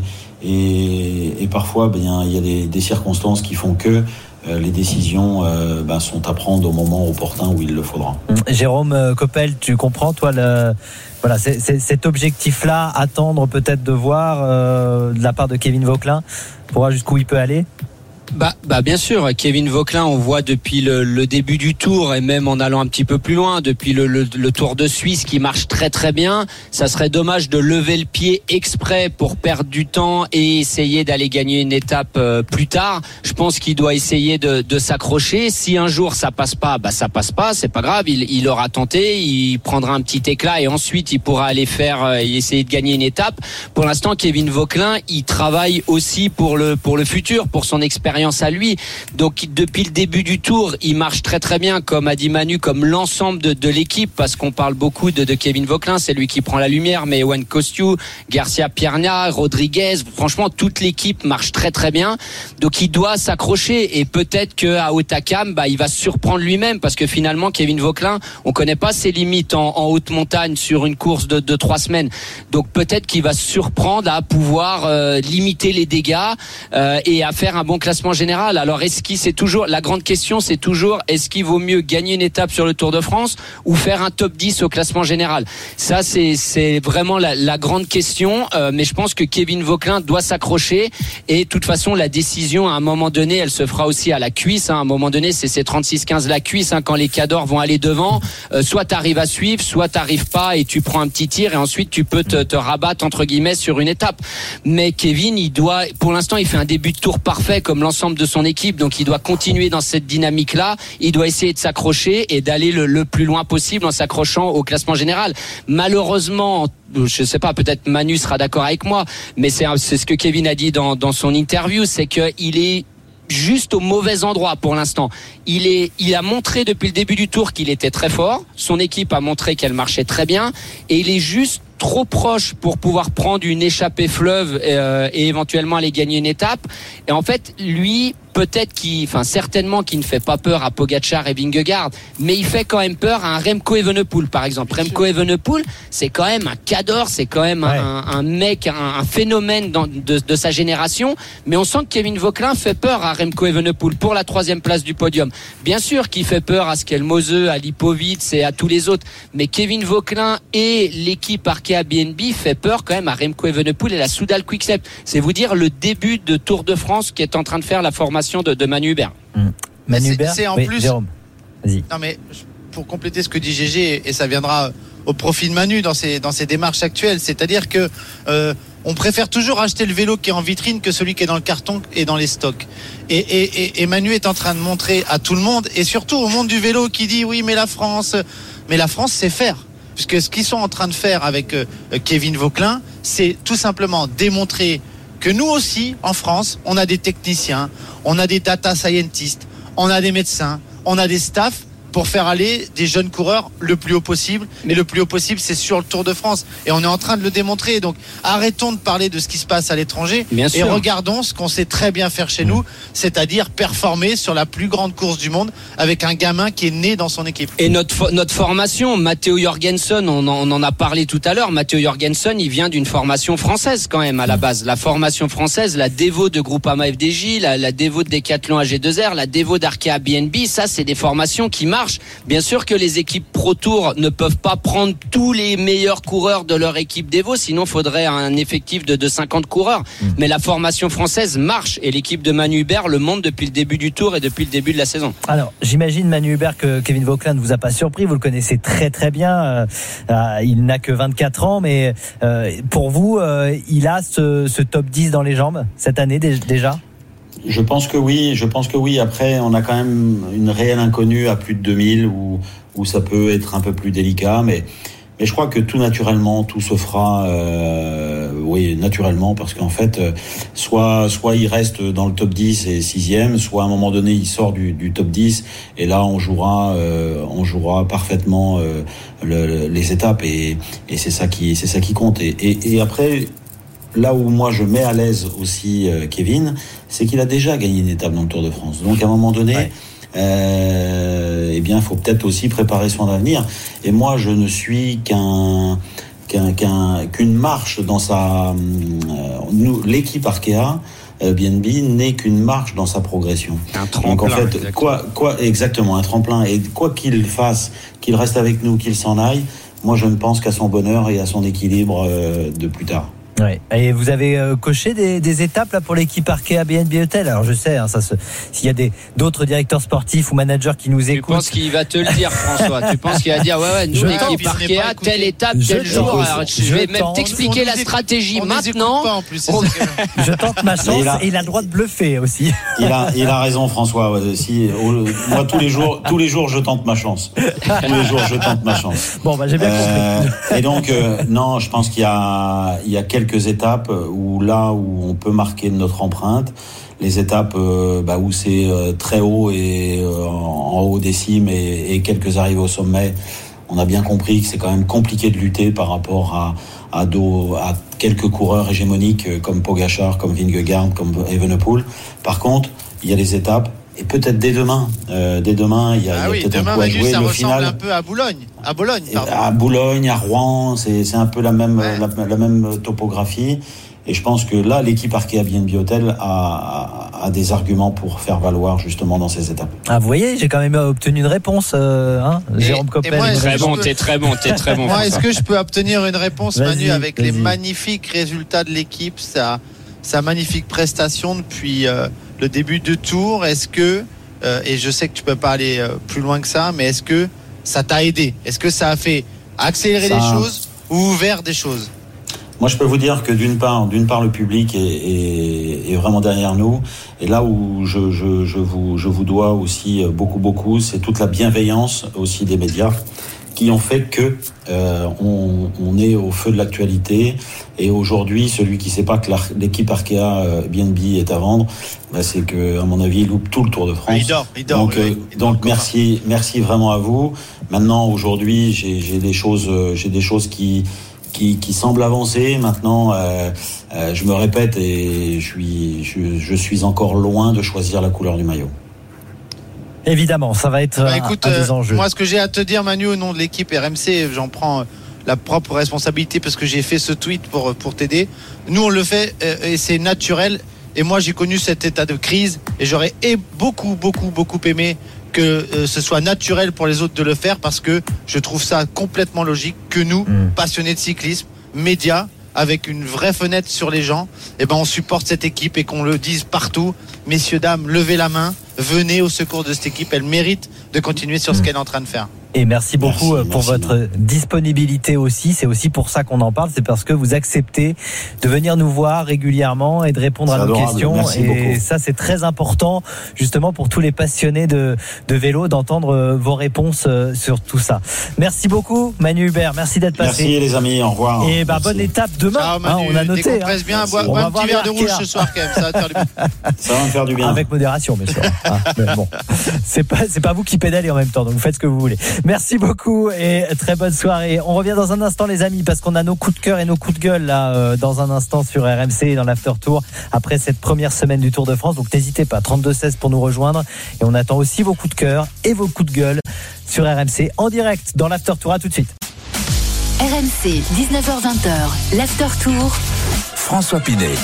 et, et parfois, bien, il y a des, des circonstances qui font que euh, les décisions euh, ben, sont à prendre au moment opportun où il le faudra. Jérôme Coppel, tu comprends, toi, le... Voilà, c'est, c'est cet objectif-là, attendre peut-être de voir euh, de la part de Kevin Vauquelin pour voir jusqu'où il peut aller. Bah, bah bien sûr, Kevin Vauquelin, on voit depuis le, le début du Tour et même en allant un petit peu plus loin, depuis le, le, le Tour de Suisse qui marche très très bien. Ça serait dommage de lever le pied exprès pour perdre du temps et essayer d'aller gagner une étape euh, plus tard. Je pense qu'il doit essayer de, de s'accrocher. Si un jour ça passe pas, bah ça passe pas, c'est pas grave. Il, il aura tenté, il prendra un petit éclat et ensuite il pourra aller faire euh, essayer de gagner une étape. Pour l'instant, Kevin Vauquelin, il travaille aussi pour le pour le futur, pour son expérience à lui. Donc depuis le début du Tour, il marche très très bien, comme a dit Manu, comme l'ensemble de, de l'équipe, parce qu'on parle beaucoup de, de Kevin Vauquelin, c'est lui qui prend la lumière, mais Ewan Kosciu, Garcia Pierna, Rodriguez, franchement toute l'équipe marche très très bien. Donc il doit s'accrocher et peut-être qu'à Hautacam, bah il va se surprendre lui-même, parce que finalement Kevin Vauquelin, on connaît pas ses limites en, en haute montagne sur une course de, de trois semaines. Donc peut-être qu'il va se surprendre à pouvoir euh, limiter les dégâts euh, et à faire un bon classement général. Alors est-ce qu'il c'est toujours la grande question, c'est toujours est-ce qu'il vaut mieux gagner une étape sur le Tour de France ou faire un top dix au classement général? Ça c'est c'est vraiment la, la grande question, euh, mais je pense que Kevin Vauquelin doit s'accrocher et de toute façon la décision à un moment donné, elle se fera aussi à la cuisse, hein. À un moment donné, c'est c'est trente-six quinze la cuisse, hein, quand les cadors vont aller devant, euh, soit tu arrives à suivre, soit tu arrives pas et tu prends un petit tir et ensuite tu peux te, te rabattre entre guillemets sur une étape. Mais Kevin, il doit, pour l'instant, il fait un début de Tour parfait comme l'ensemble de son équipe, donc il doit continuer dans cette dynamique-là. Il doit essayer de s'accrocher et d'aller le, le plus loin possible en s'accrochant au classement général. Malheureusement, je sais pas, peut-être Manu sera d'accord avec moi, mais c'est, c'est ce que Kevin a dit dans, dans son interview, c'est qu'il est juste au mauvais endroit pour l'instant. Il est, il a montré depuis le début du Tour qu'il était très fort. Son équipe a montré qu'elle marchait très bien, et il est juste trop proche pour pouvoir prendre une échappée fleuve euh, et éventuellement aller gagner une étape. Et en fait, lui, peut-être qu'il, enfin certainement qu'il ne fait pas peur à Pogačar et Vingegaard, mais il fait quand même peur à un Remco Evenepoel par exemple. Remco Evenepoel, c'est quand même un cador, c'est quand même ouais. un, un mec, un, un phénomène dans, de, de sa génération, mais on sent que Kevin Vauquelin fait peur à Remco Evenepoel pour la troisième place du podium. Bien sûr qu'il fait peur à Skelmose, à Lipovic et à tous les autres, mais Kevin Vauquelin et l'équipe Arkea B N B fait peur quand même à Remco Evenepoel et la Soudal Quick-Step. C'est vous dire le début de Tour de France qui est en train de faire la formation de, de Manu Hubert. Mmh. Manu c'est, Hubert, c'est en oui, plus. Jérôme. Vas-y. Non mais pour compléter ce que dit G G, et ça viendra au profit de Manu dans ses dans ses démarches actuelles, c'est-à-dire que euh, on préfère toujours acheter le vélo qui est en vitrine que celui qui est dans le carton et dans les stocks. Et, et, et, et Manu est en train de montrer à tout le monde, et surtout au monde du vélo qui dit oui mais la France, mais la France sait faire. Puisque ce qu'ils sont en train de faire avec euh, Kevin Vauquelin, c'est tout simplement démontrer que nous aussi, en France, on a des techniciens, on a des data scientists, on a des médecins, on a des staffs pour faire aller des jeunes coureurs le plus haut possible. Mais le plus haut possible, c'est sur le Tour de France. Et on est en train de le démontrer. Donc arrêtons de parler de ce qui se passe à l'étranger. Bien et sûr. Regardons ce qu'on sait très bien faire chez nous, c'est-à-dire performer sur la plus grande course du monde avec un gamin qui est né dans son équipe. Et notre, fo- notre formation, Matteo Jorgensen, on en, on en a parlé tout à l'heure. Matteo Jorgensen, il vient d'une formation française quand même à la base. La formation française, la Devo de Groupama F D J, la, la Devo de Decathlon A G deux R, la Devo d'Arkea B N B, ça c'est des formations qui marchent. Bien sûr que les équipes Pro Tour ne peuvent pas prendre tous les meilleurs coureurs de leur équipe Devo, sinon il faudrait un effectif de, de cinquante coureurs. Mmh. Mais la formation française marche et l'équipe de Manu Hubert le montre depuis le début du Tour et depuis le début de la saison. Alors, j'imagine Manu Hubert que Kevin Vauquelin ne vous a pas surpris, vous le connaissez très très bien. Euh, il n'a que vingt-quatre ans, mais euh, pour vous, euh, il a ce, ce top dix dans les jambes cette année déjà ? Je pense que oui, je pense que oui. Après, on a quand même une réelle inconnue à plus de deux mille où, où ça peut être un peu plus délicat, mais, mais je crois que tout naturellement, tout se fera, euh, oui, naturellement, parce qu'en fait, soit, soit il reste dans le top dix et sixième, soit à un moment donné, il sort du, du top dix, et là, on jouera, euh, on jouera parfaitement, euh, le, les étapes, et, et c'est ça qui, c'est ça qui compte. Et, et, et après, là où moi je mets à l'aise aussi euh, Kevin, c'est qu'il a déjà gagné une étape dans le Tour de France. Donc à un moment donné, ouais. euh, eh bien, il faut peut-être aussi préparer son avenir. Et moi, je ne suis qu'un, qu'un, qu'un qu'une marche dans sa. Euh, nous, l'équipe Arkea euh, B N B n'est qu'une marche dans sa progression. Un tremplin. Donc en fait, exactement. quoi, quoi, exactement, un tremplin. Et quoi qu'il fasse, qu'il reste avec nous, qu'il s'en aille, moi je ne pense qu'à son bonheur et à son équilibre euh, de plus tard. Ouais. Et vous avez euh, coché des, des étapes là pour l'équipe Arkea B N B Hotel. Alors je sais, hein, ça se, s'il y a des d'autres directeurs sportifs ou managers qui nous tu écoutent. Tu penses qu'il va te le dire, François? Tu penses qu'il va dire ouais ouais, nous je l'équipe tente, Arkea, telle étape, je tel jour. Alors, je, je vais même tente. t'expliquer la stratégie on maintenant. Pas en plus, on... Je tente ma chance. Il a, et il a le droit de bluffer aussi. Il a, il a raison, François. Si, moi tous les jours, tous les jours, je tente ma chance. Tous les jours, je tente ma chance. Bon, bah j'ai bien euh, compris. Et donc, euh, non, je pense qu'il y a, il y a quelques étapes où là où on peut marquer notre empreinte, les étapes euh, bah, où c'est euh, très haut et euh, en haut des cimes et, et quelques arrivées au sommet, on a bien compris que c'est quand même compliqué de lutter par rapport à à, do, à quelques coureurs hégémoniques comme Pogačar, comme Vingegaard, comme Evenepoel. Par contre, il y a les étapes. Et peut-être dès demain, euh, dès demain, il y a, ah il y a oui, peut-être demain, un coup à Manu, jouer. ça Le ressemble final, un peu à Boulogne. À Bologne, pardon. À Boulogne, à Rouen, c'est, c'est un peu la même, ouais. la, la même topographie. Et je pense que là, l'équipe Arkea B N B Hotel a, a, a des arguments pour faire valoir justement dans ces étapes. Ah, vous voyez, j'ai quand même obtenu une réponse, euh, hein, et, Jérôme Coppel. Moi, très bon, peux... t'es très bon, t'es très bon. Moi, est-ce que je peux obtenir une réponse, vas-y, Manu, avec vas-y. les magnifiques résultats de l'équipe, sa, sa magnifique prestation depuis euh, le début de tour? Est-ce que Euh, et je sais que tu peux pas aller euh, plus loin que ça, mais est-ce que ça t'a aidé? Est-ce que ça a fait accélérer ça... les choses ou ouvert des choses? Moi, je peux vous dire que d'une part, d'une part, le public est, est, est vraiment derrière nous. Et là où je, je, je, vous, je vous dois aussi beaucoup, beaucoup, c'est toute la bienveillance aussi des médias qui ont fait que euh, on, on est au feu de l'actualité. Et aujourd'hui, celui qui ne sait pas que l'équipe Arkea B N B est à vendre, bah c'est que, à mon avis, il loupe tout le Tour de France. Il dort, il dort. Donc, oui, euh, il dort donc merci, merci vraiment à vous. Maintenant, aujourd'hui, j'ai, j'ai des choses, j'ai des choses qui qui, qui semble avancer. Maintenant, euh, euh, je me répète et je suis, je, je suis encore loin de choisir la couleur du maillot. Évidemment, ça va être bah, un, écoute, un des euh, enjeux. Moi, ce que j'ai à te dire, Manu, au nom de l'équipe R M C, j'en prends la propre responsabilité parce que j'ai fait ce tweet pour, pour t'aider. Nous, on le fait euh, et c'est naturel. Et moi, j'ai connu cet état de crise et j'aurais beaucoup, beaucoup, beaucoup aimé que euh, ce soit naturel pour les autres de le faire parce que je trouve ça complètement logique que nous, mmh. passionnés de cyclisme, médias, avec une vraie fenêtre sur les gens, eh ben on supporte cette équipe et qu'on le dise partout. Messieurs, dames, levez la main, venez au secours de cette équipe. Elle mérite de continuer sur ce qu'elle est en train de faire. Et merci beaucoup merci, pour merci, votre merci. disponibilité aussi. C'est aussi pour ça qu'on en parle. C'est parce que vous acceptez de venir nous voir régulièrement et de répondre c'est à nos adorable. questions. Merci et beaucoup. ça, c'est très important justement pour tous les passionnés de, de vélo d'entendre vos réponses sur tout ça. Merci beaucoup, Manu Hubert. Merci d'être passé. Merci les amis. Au revoir. Et bah, bonne étape demain. Ciao, Manu, hein, on a noté. Décompresse hein. bien. Bois, bois un petit verre de rouge ce soir quand même. Ça va te faire du bien. Ça va me faire du bien. Avec modération, bien sûr. Ah, mais bon, c'est pas, c'est pas vous qui pédalez en même temps, donc vous faites ce que vous voulez. Merci beaucoup et très bonne soirée. On revient dans un instant, les amis, parce qu'on a nos coups de cœur et nos coups de gueule là, euh, dans un instant sur R M C et dans l'After Tour après cette première semaine du Tour de France. Donc n'hésitez pas, trente-deux seize pour nous rejoindre. Et on attend aussi vos coups de cœur et vos coups de gueule sur R M C en direct dans l'After Tour. À tout de suite. R M C, dix-neuf heures vingt, l'After Tour. François Pinet.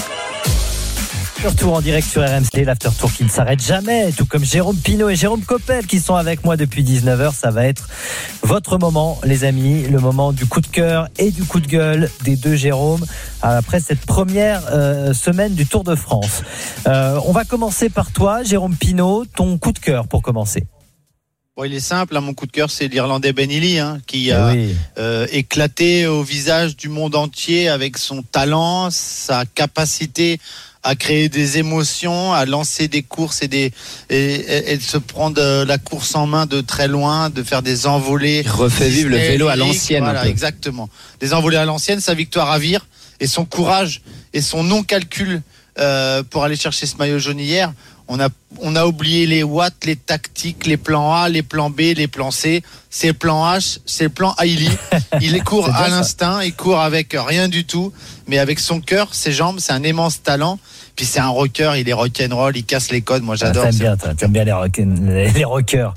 Retour en direct sur R M C, l'After Tour qui ne s'arrête jamais, tout comme Jérôme Pinault et Jérôme Coppel qui sont avec moi depuis dix-neuf heures. Ça va être votre moment, les amis, le moment du coup de cœur et du coup de gueule des deux Jérôme après cette première euh, semaine du Tour de France. Euh, on va commencer par toi, Jérôme Pinault, ton coup de cœur pour commencer. Bon, il est simple, hein, mon coup de cœur, c'est l'Irlandais Ben Illy, hein, qui a oui. euh, éclaté au visage du monde entier avec son talent, sa capacité à créer des émotions, à lancer des courses et, des, et, et de se prendre la course en main de très loin, de faire des envolées. Il refait vivre le vélo à l'ancienne. Voilà, exactement. Des envolées à l'ancienne, sa victoire à Vire et son courage et son non-calcul euh, pour aller chercher ce maillot jaune hier. On a, on a oublié les watts, les tactiques, les plans A, les plans B, les plans C. C'est le plan H, c'est le plan Hailey. Il court à l'instinct, il court avec rien du tout, mais avec son cœur, ses jambes, c'est un immense talent. Puis c'est un rocker, il est rock'n'roll, il casse les codes. Moi j'adore. Ah, t'aimes bien, toi, t'aimes bien les, rock, les, les rockers.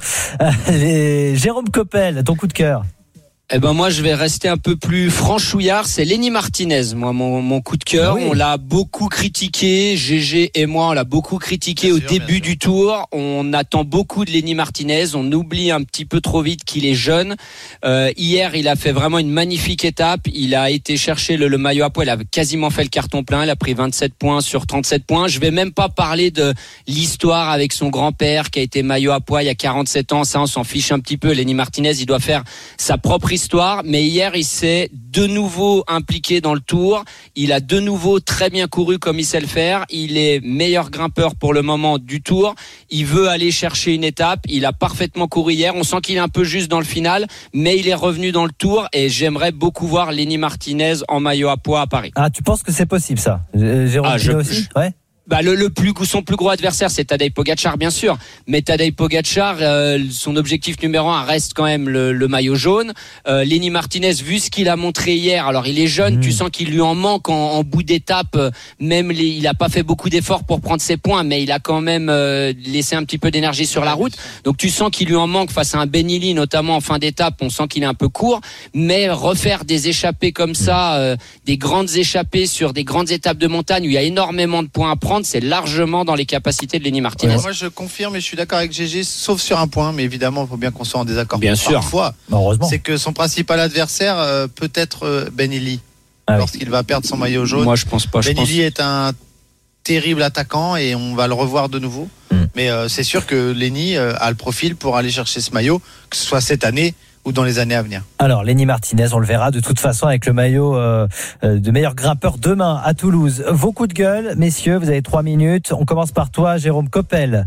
Les, Jérôme Coppel, ton coup de cœur. Eh ben moi je vais rester un peu plus franchouillard, c'est Lenny Martinez, moi mon, mon coup de cœur. Oui. On l'a beaucoup critiqué, G G et moi on l'a beaucoup critiqué bien au sûr, début du tour. On attend beaucoup de Lenny Martinez, on oublie un petit peu trop vite qu'il est jeune. Euh, hier il a fait vraiment une magnifique étape, il a été chercher le, le maillot à poids, il a quasiment fait le carton plein, il a pris vingt-sept points sur trente-sept points. Je vais même pas parler de l'histoire avec son grand-père qui a été maillot à poids il y a quarante-sept ans, ça on s'en fiche un petit peu. Lenny Martinez il doit faire sa propre histoire. Histoire, mais hier il s'est de nouveau impliqué dans le Tour, il a de nouveau très bien couru comme il sait le faire, il est meilleur grimpeur pour le moment du Tour, il veut aller chercher une étape, il a parfaitement couru hier, on sent qu'il est un peu juste dans le final, mais il est revenu dans le Tour et j'aimerais beaucoup voir Lenny Martinez en maillot à poids à Paris. Ah, tu penses que c'est possible ça, Jérôme ah, je, aussi je... ouais. Bah le, le plus son plus gros adversaire c'est Tadej Pogačar bien sûr, mais Tadej Pogačar euh, son objectif numéro un reste quand même le, le maillot jaune. Euh, Lenny Martinez vu ce qu'il a montré hier, alors il est jeune, mmh. tu sens qu'il lui en manque en, en bout d'étape, même les, il a pas fait beaucoup d'efforts pour prendre ses points, mais il a quand même euh, laissé un petit peu d'énergie sur la route. Donc tu sens qu'il lui en manque face à un Ben Illy notamment en fin d'étape, on sent qu'il est un peu court, mais refaire des échappées comme ça, euh, des grandes échappées sur des grandes étapes de montagne où il y a énormément de points à prendre, c'est largement dans les capacités de Lenny Martinez. Ouais, moi je confirme et je suis d'accord avec G G, sauf sur un point, mais évidemment il faut bien qu'on soit en désaccord. Bien sûr. Parfois, heureusement. C'est que son principal adversaire euh, peut être euh, Ben Illy ah, lorsqu'il oui. va perdre son maillot jaune. Moi je pense pas. Ben je Illy pense... est un terrible attaquant et on va le revoir de nouveau. Mm. Mais euh, c'est sûr que Lenny euh, a le profil pour aller chercher ce maillot, que ce soit cette année ou dans les années à venir. Alors, Lenny Martinez, on le verra de toute façon avec le maillot euh, de meilleur grimpeur demain à Toulouse. Vos coups de gueule, messieurs, vous avez trois minutes. On commence par toi, Jérôme Coppel.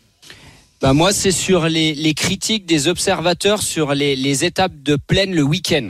Bah moi, c'est sur les, les critiques des observateurs sur les, les étapes de plaine le week-end.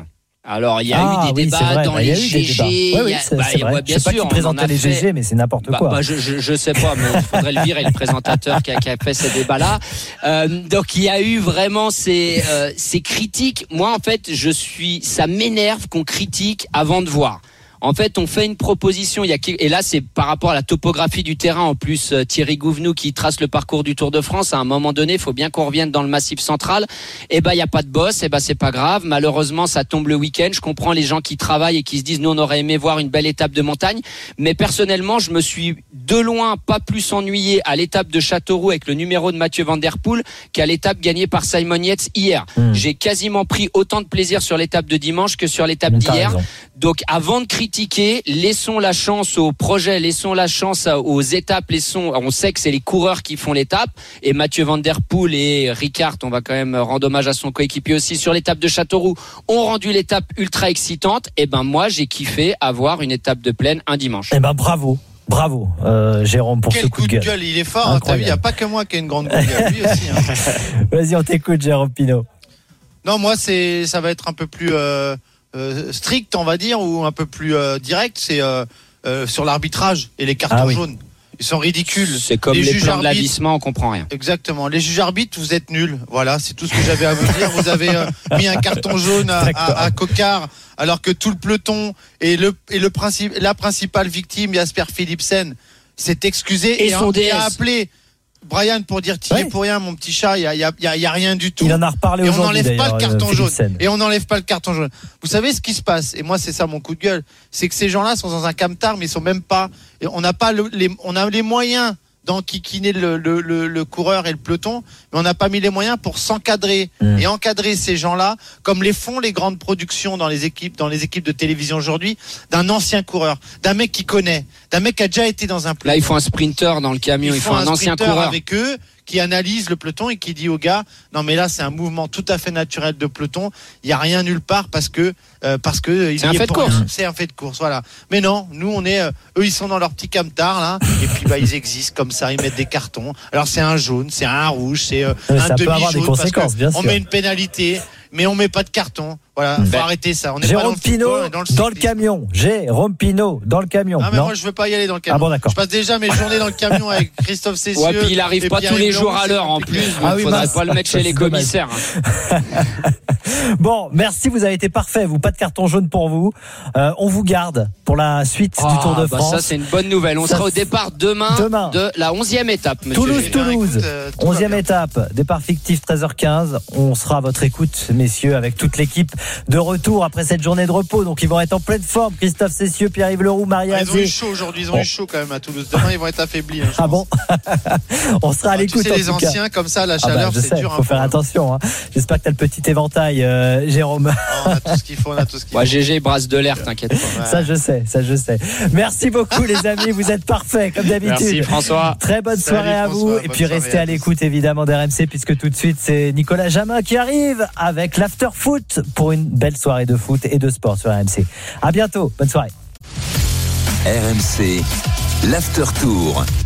Alors, il y a ah, eu des oui, débats dans bah, les G G. Oui, oui, c'est, bah, c'est vrai. ouais, bien je sais sûr, pas qui présentait les fait... G G, mais c'est n'importe bah, quoi. Bah, je, je, je sais pas, mais il faudrait le virer, le présentateur qui a, qui a fait ces débats-là. Euh, donc, il y a eu vraiment ces, euh, ces critiques. Moi, en fait, je suis, ça m'énerve qu'on critique avant de voir. En fait, on fait une proposition, il y a, et là c'est par rapport à la topographie du terrain. En plus, Thierry Gouvenou qui trace le parcours du Tour de France, à un moment donné, il faut bien qu'on revienne dans le Massif central. Et ben, il y a pas de boss, et ben c'est pas grave. Malheureusement, ça tombe le week-end. Je comprends les gens qui travaillent et qui se disent, nous on aurait aimé voir une belle étape de montagne. Mais personnellement, je me suis de loin pas plus ennuyé à l'étape de Châteauroux avec le numéro de Mathieu Van Der Poel qu'à l'étape gagnée par Simon Yates hier. Mmh. J'ai quasiment pris autant de plaisir sur l'étape de dimanche que sur l'étape d'hier. Raison. Donc, avant de critiquer, laissons la chance au projet, laissons la chance aux étapes, laissons, on sait que c'est les coureurs qui font l'étape, et Mathieu Van Der Poel et Rickaert, on va quand même rendre hommage à son coéquipier aussi sur l'étape de Châteauroux, ont rendu l'étape ultra excitante. Et ben, moi, j'ai kiffé avoir une étape de plaine un dimanche. Et ben, bravo. Bravo, euh, Jérôme, pour Quel ce coup de gueule. gueule. Il est fort, hein, t'as vu, il n'y a pas que moi qui ai une grande gueule, lui aussi. Hein. Vas-y, on t'écoute, Jérôme Pinault. Non, moi, c'est, ça va être un peu plus euh, euh, strict, on va dire, ou un peu plus euh, direct. C'est euh, euh, sur l'arbitrage et les cartons ah, oui. jaunes. Ils sont ridicules. C'est comme les, les plans de lavissement, on comprend rien. Exactement. Les juges arbitres, vous êtes nuls. Voilà, c'est tout ce que j'avais à vous dire. Vous avez euh, mis un carton jaune à, à, à Coquard, alors que tout le peloton et le et le principe, la principale victime, Jasper Philipsen, s'est excusé et, et son D S. A appelé Brian pour dire tu ouais. es pour rien, mon petit chat. Il y a, y a, y a, y a rien du tout. Il en a reparlé et aujourd'hui. On n'enlève pas le carton jaune. Philipsen. Et on n'enlève pas le carton jaune. Vous savez ce qui se passe? Et moi, c'est ça mon coup de gueule. C'est que ces gens-là sont dans un camtar, mais ils sont même pas. Et on n'a pas le, les, on a les moyens d'enquiquiner le, le, le, le coureur et le peloton, mais on n'a pas mis les moyens pour s'encadrer mmh. et encadrer ces gens-là, comme les font les grandes productions dans les équipes, dans les équipes de télévision aujourd'hui, d'un ancien coureur, d'un mec qui connaît, d'un mec qui a déjà été dans un peloton. Là, il faut un sprinter dans le camion, il, il faut un, un ancien coureur avec eux, qui analyse le peloton et qui dit aux gars, non mais là c'est un mouvement tout à fait naturel de peloton, il y a rien nulle part parce que euh, parce que il c'est un fait de course. Rien. C'est un fait de course, voilà. Mais non, nous on est, euh, eux ils sont dans leur petit camtar là, et puis bah ils existent comme ça, ils mettent des cartons. Alors c'est un jaune, c'est un rouge, c'est euh, un demi-jaune parce qu'on met une pénalité. Mais on met pas de carton. Voilà, faut ben, arrêter ça. On est Jérôme pas dans le Pinault dans, dans le camion. Jérôme Pinault dans le camion. Non mais non moi je veux pas y aller dans le camion. Ah bon, d'accord. Je passe déjà mes journées dans le camion avec Christophe Cessieux. Ouais, puis il arrive pas tous les jours à l'heure en plus. Ah donc oui, faudrait mince. pas le mettre chez les commissaires. Bon, merci, vous avez été parfait. Vous, pas de carton jaune pour vous. Euh, on vous garde pour la suite oh, du Tour de bah France. Ça c'est une bonne nouvelle. On ça, sera au départ demain, demain. de la onzième étape. Toulouse, Toulouse. Euh, onzième étape. Départ fictif treize heures quinze. On sera à votre écoute, messieurs, avec toute l'équipe de retour après cette journée de repos. Donc ils vont être en pleine forme. Christophe Cessieux, Pierre-Yves Leroux, Maria ah, Azé. Ils ont eu chaud aujourd'hui. Ils ont bon. eu chaud quand même à Toulouse. Demain ils vont être affaiblis. Hein, ah bon. On sera à l'écoute. Tu sais, en les tout anciens cas. comme ça, la chaleur, ah bah, c'est dur. Il faut faire attention. Hein. J'espère que tu as le petit éventail, euh, Jérôme. Oh, on a tout ce qu'il faut. On a tout ce qu'il ouais, faut. G G brasse de l'air, t'inquiète pas. Ouais. Ça je sais, ça je sais. Merci beaucoup les amis, vous êtes parfaits comme d'habitude. Merci François. Très bonne Salut, soirée à François, vous et puis restez à, à l'écoute évidemment d'R M C puisque tout de suite c'est Nicolas Jamin qui arrive avec l'After Foot pour une belle soirée de foot et de sport sur R M C. À bientôt, bonne soirée. R M C, l'After Tour.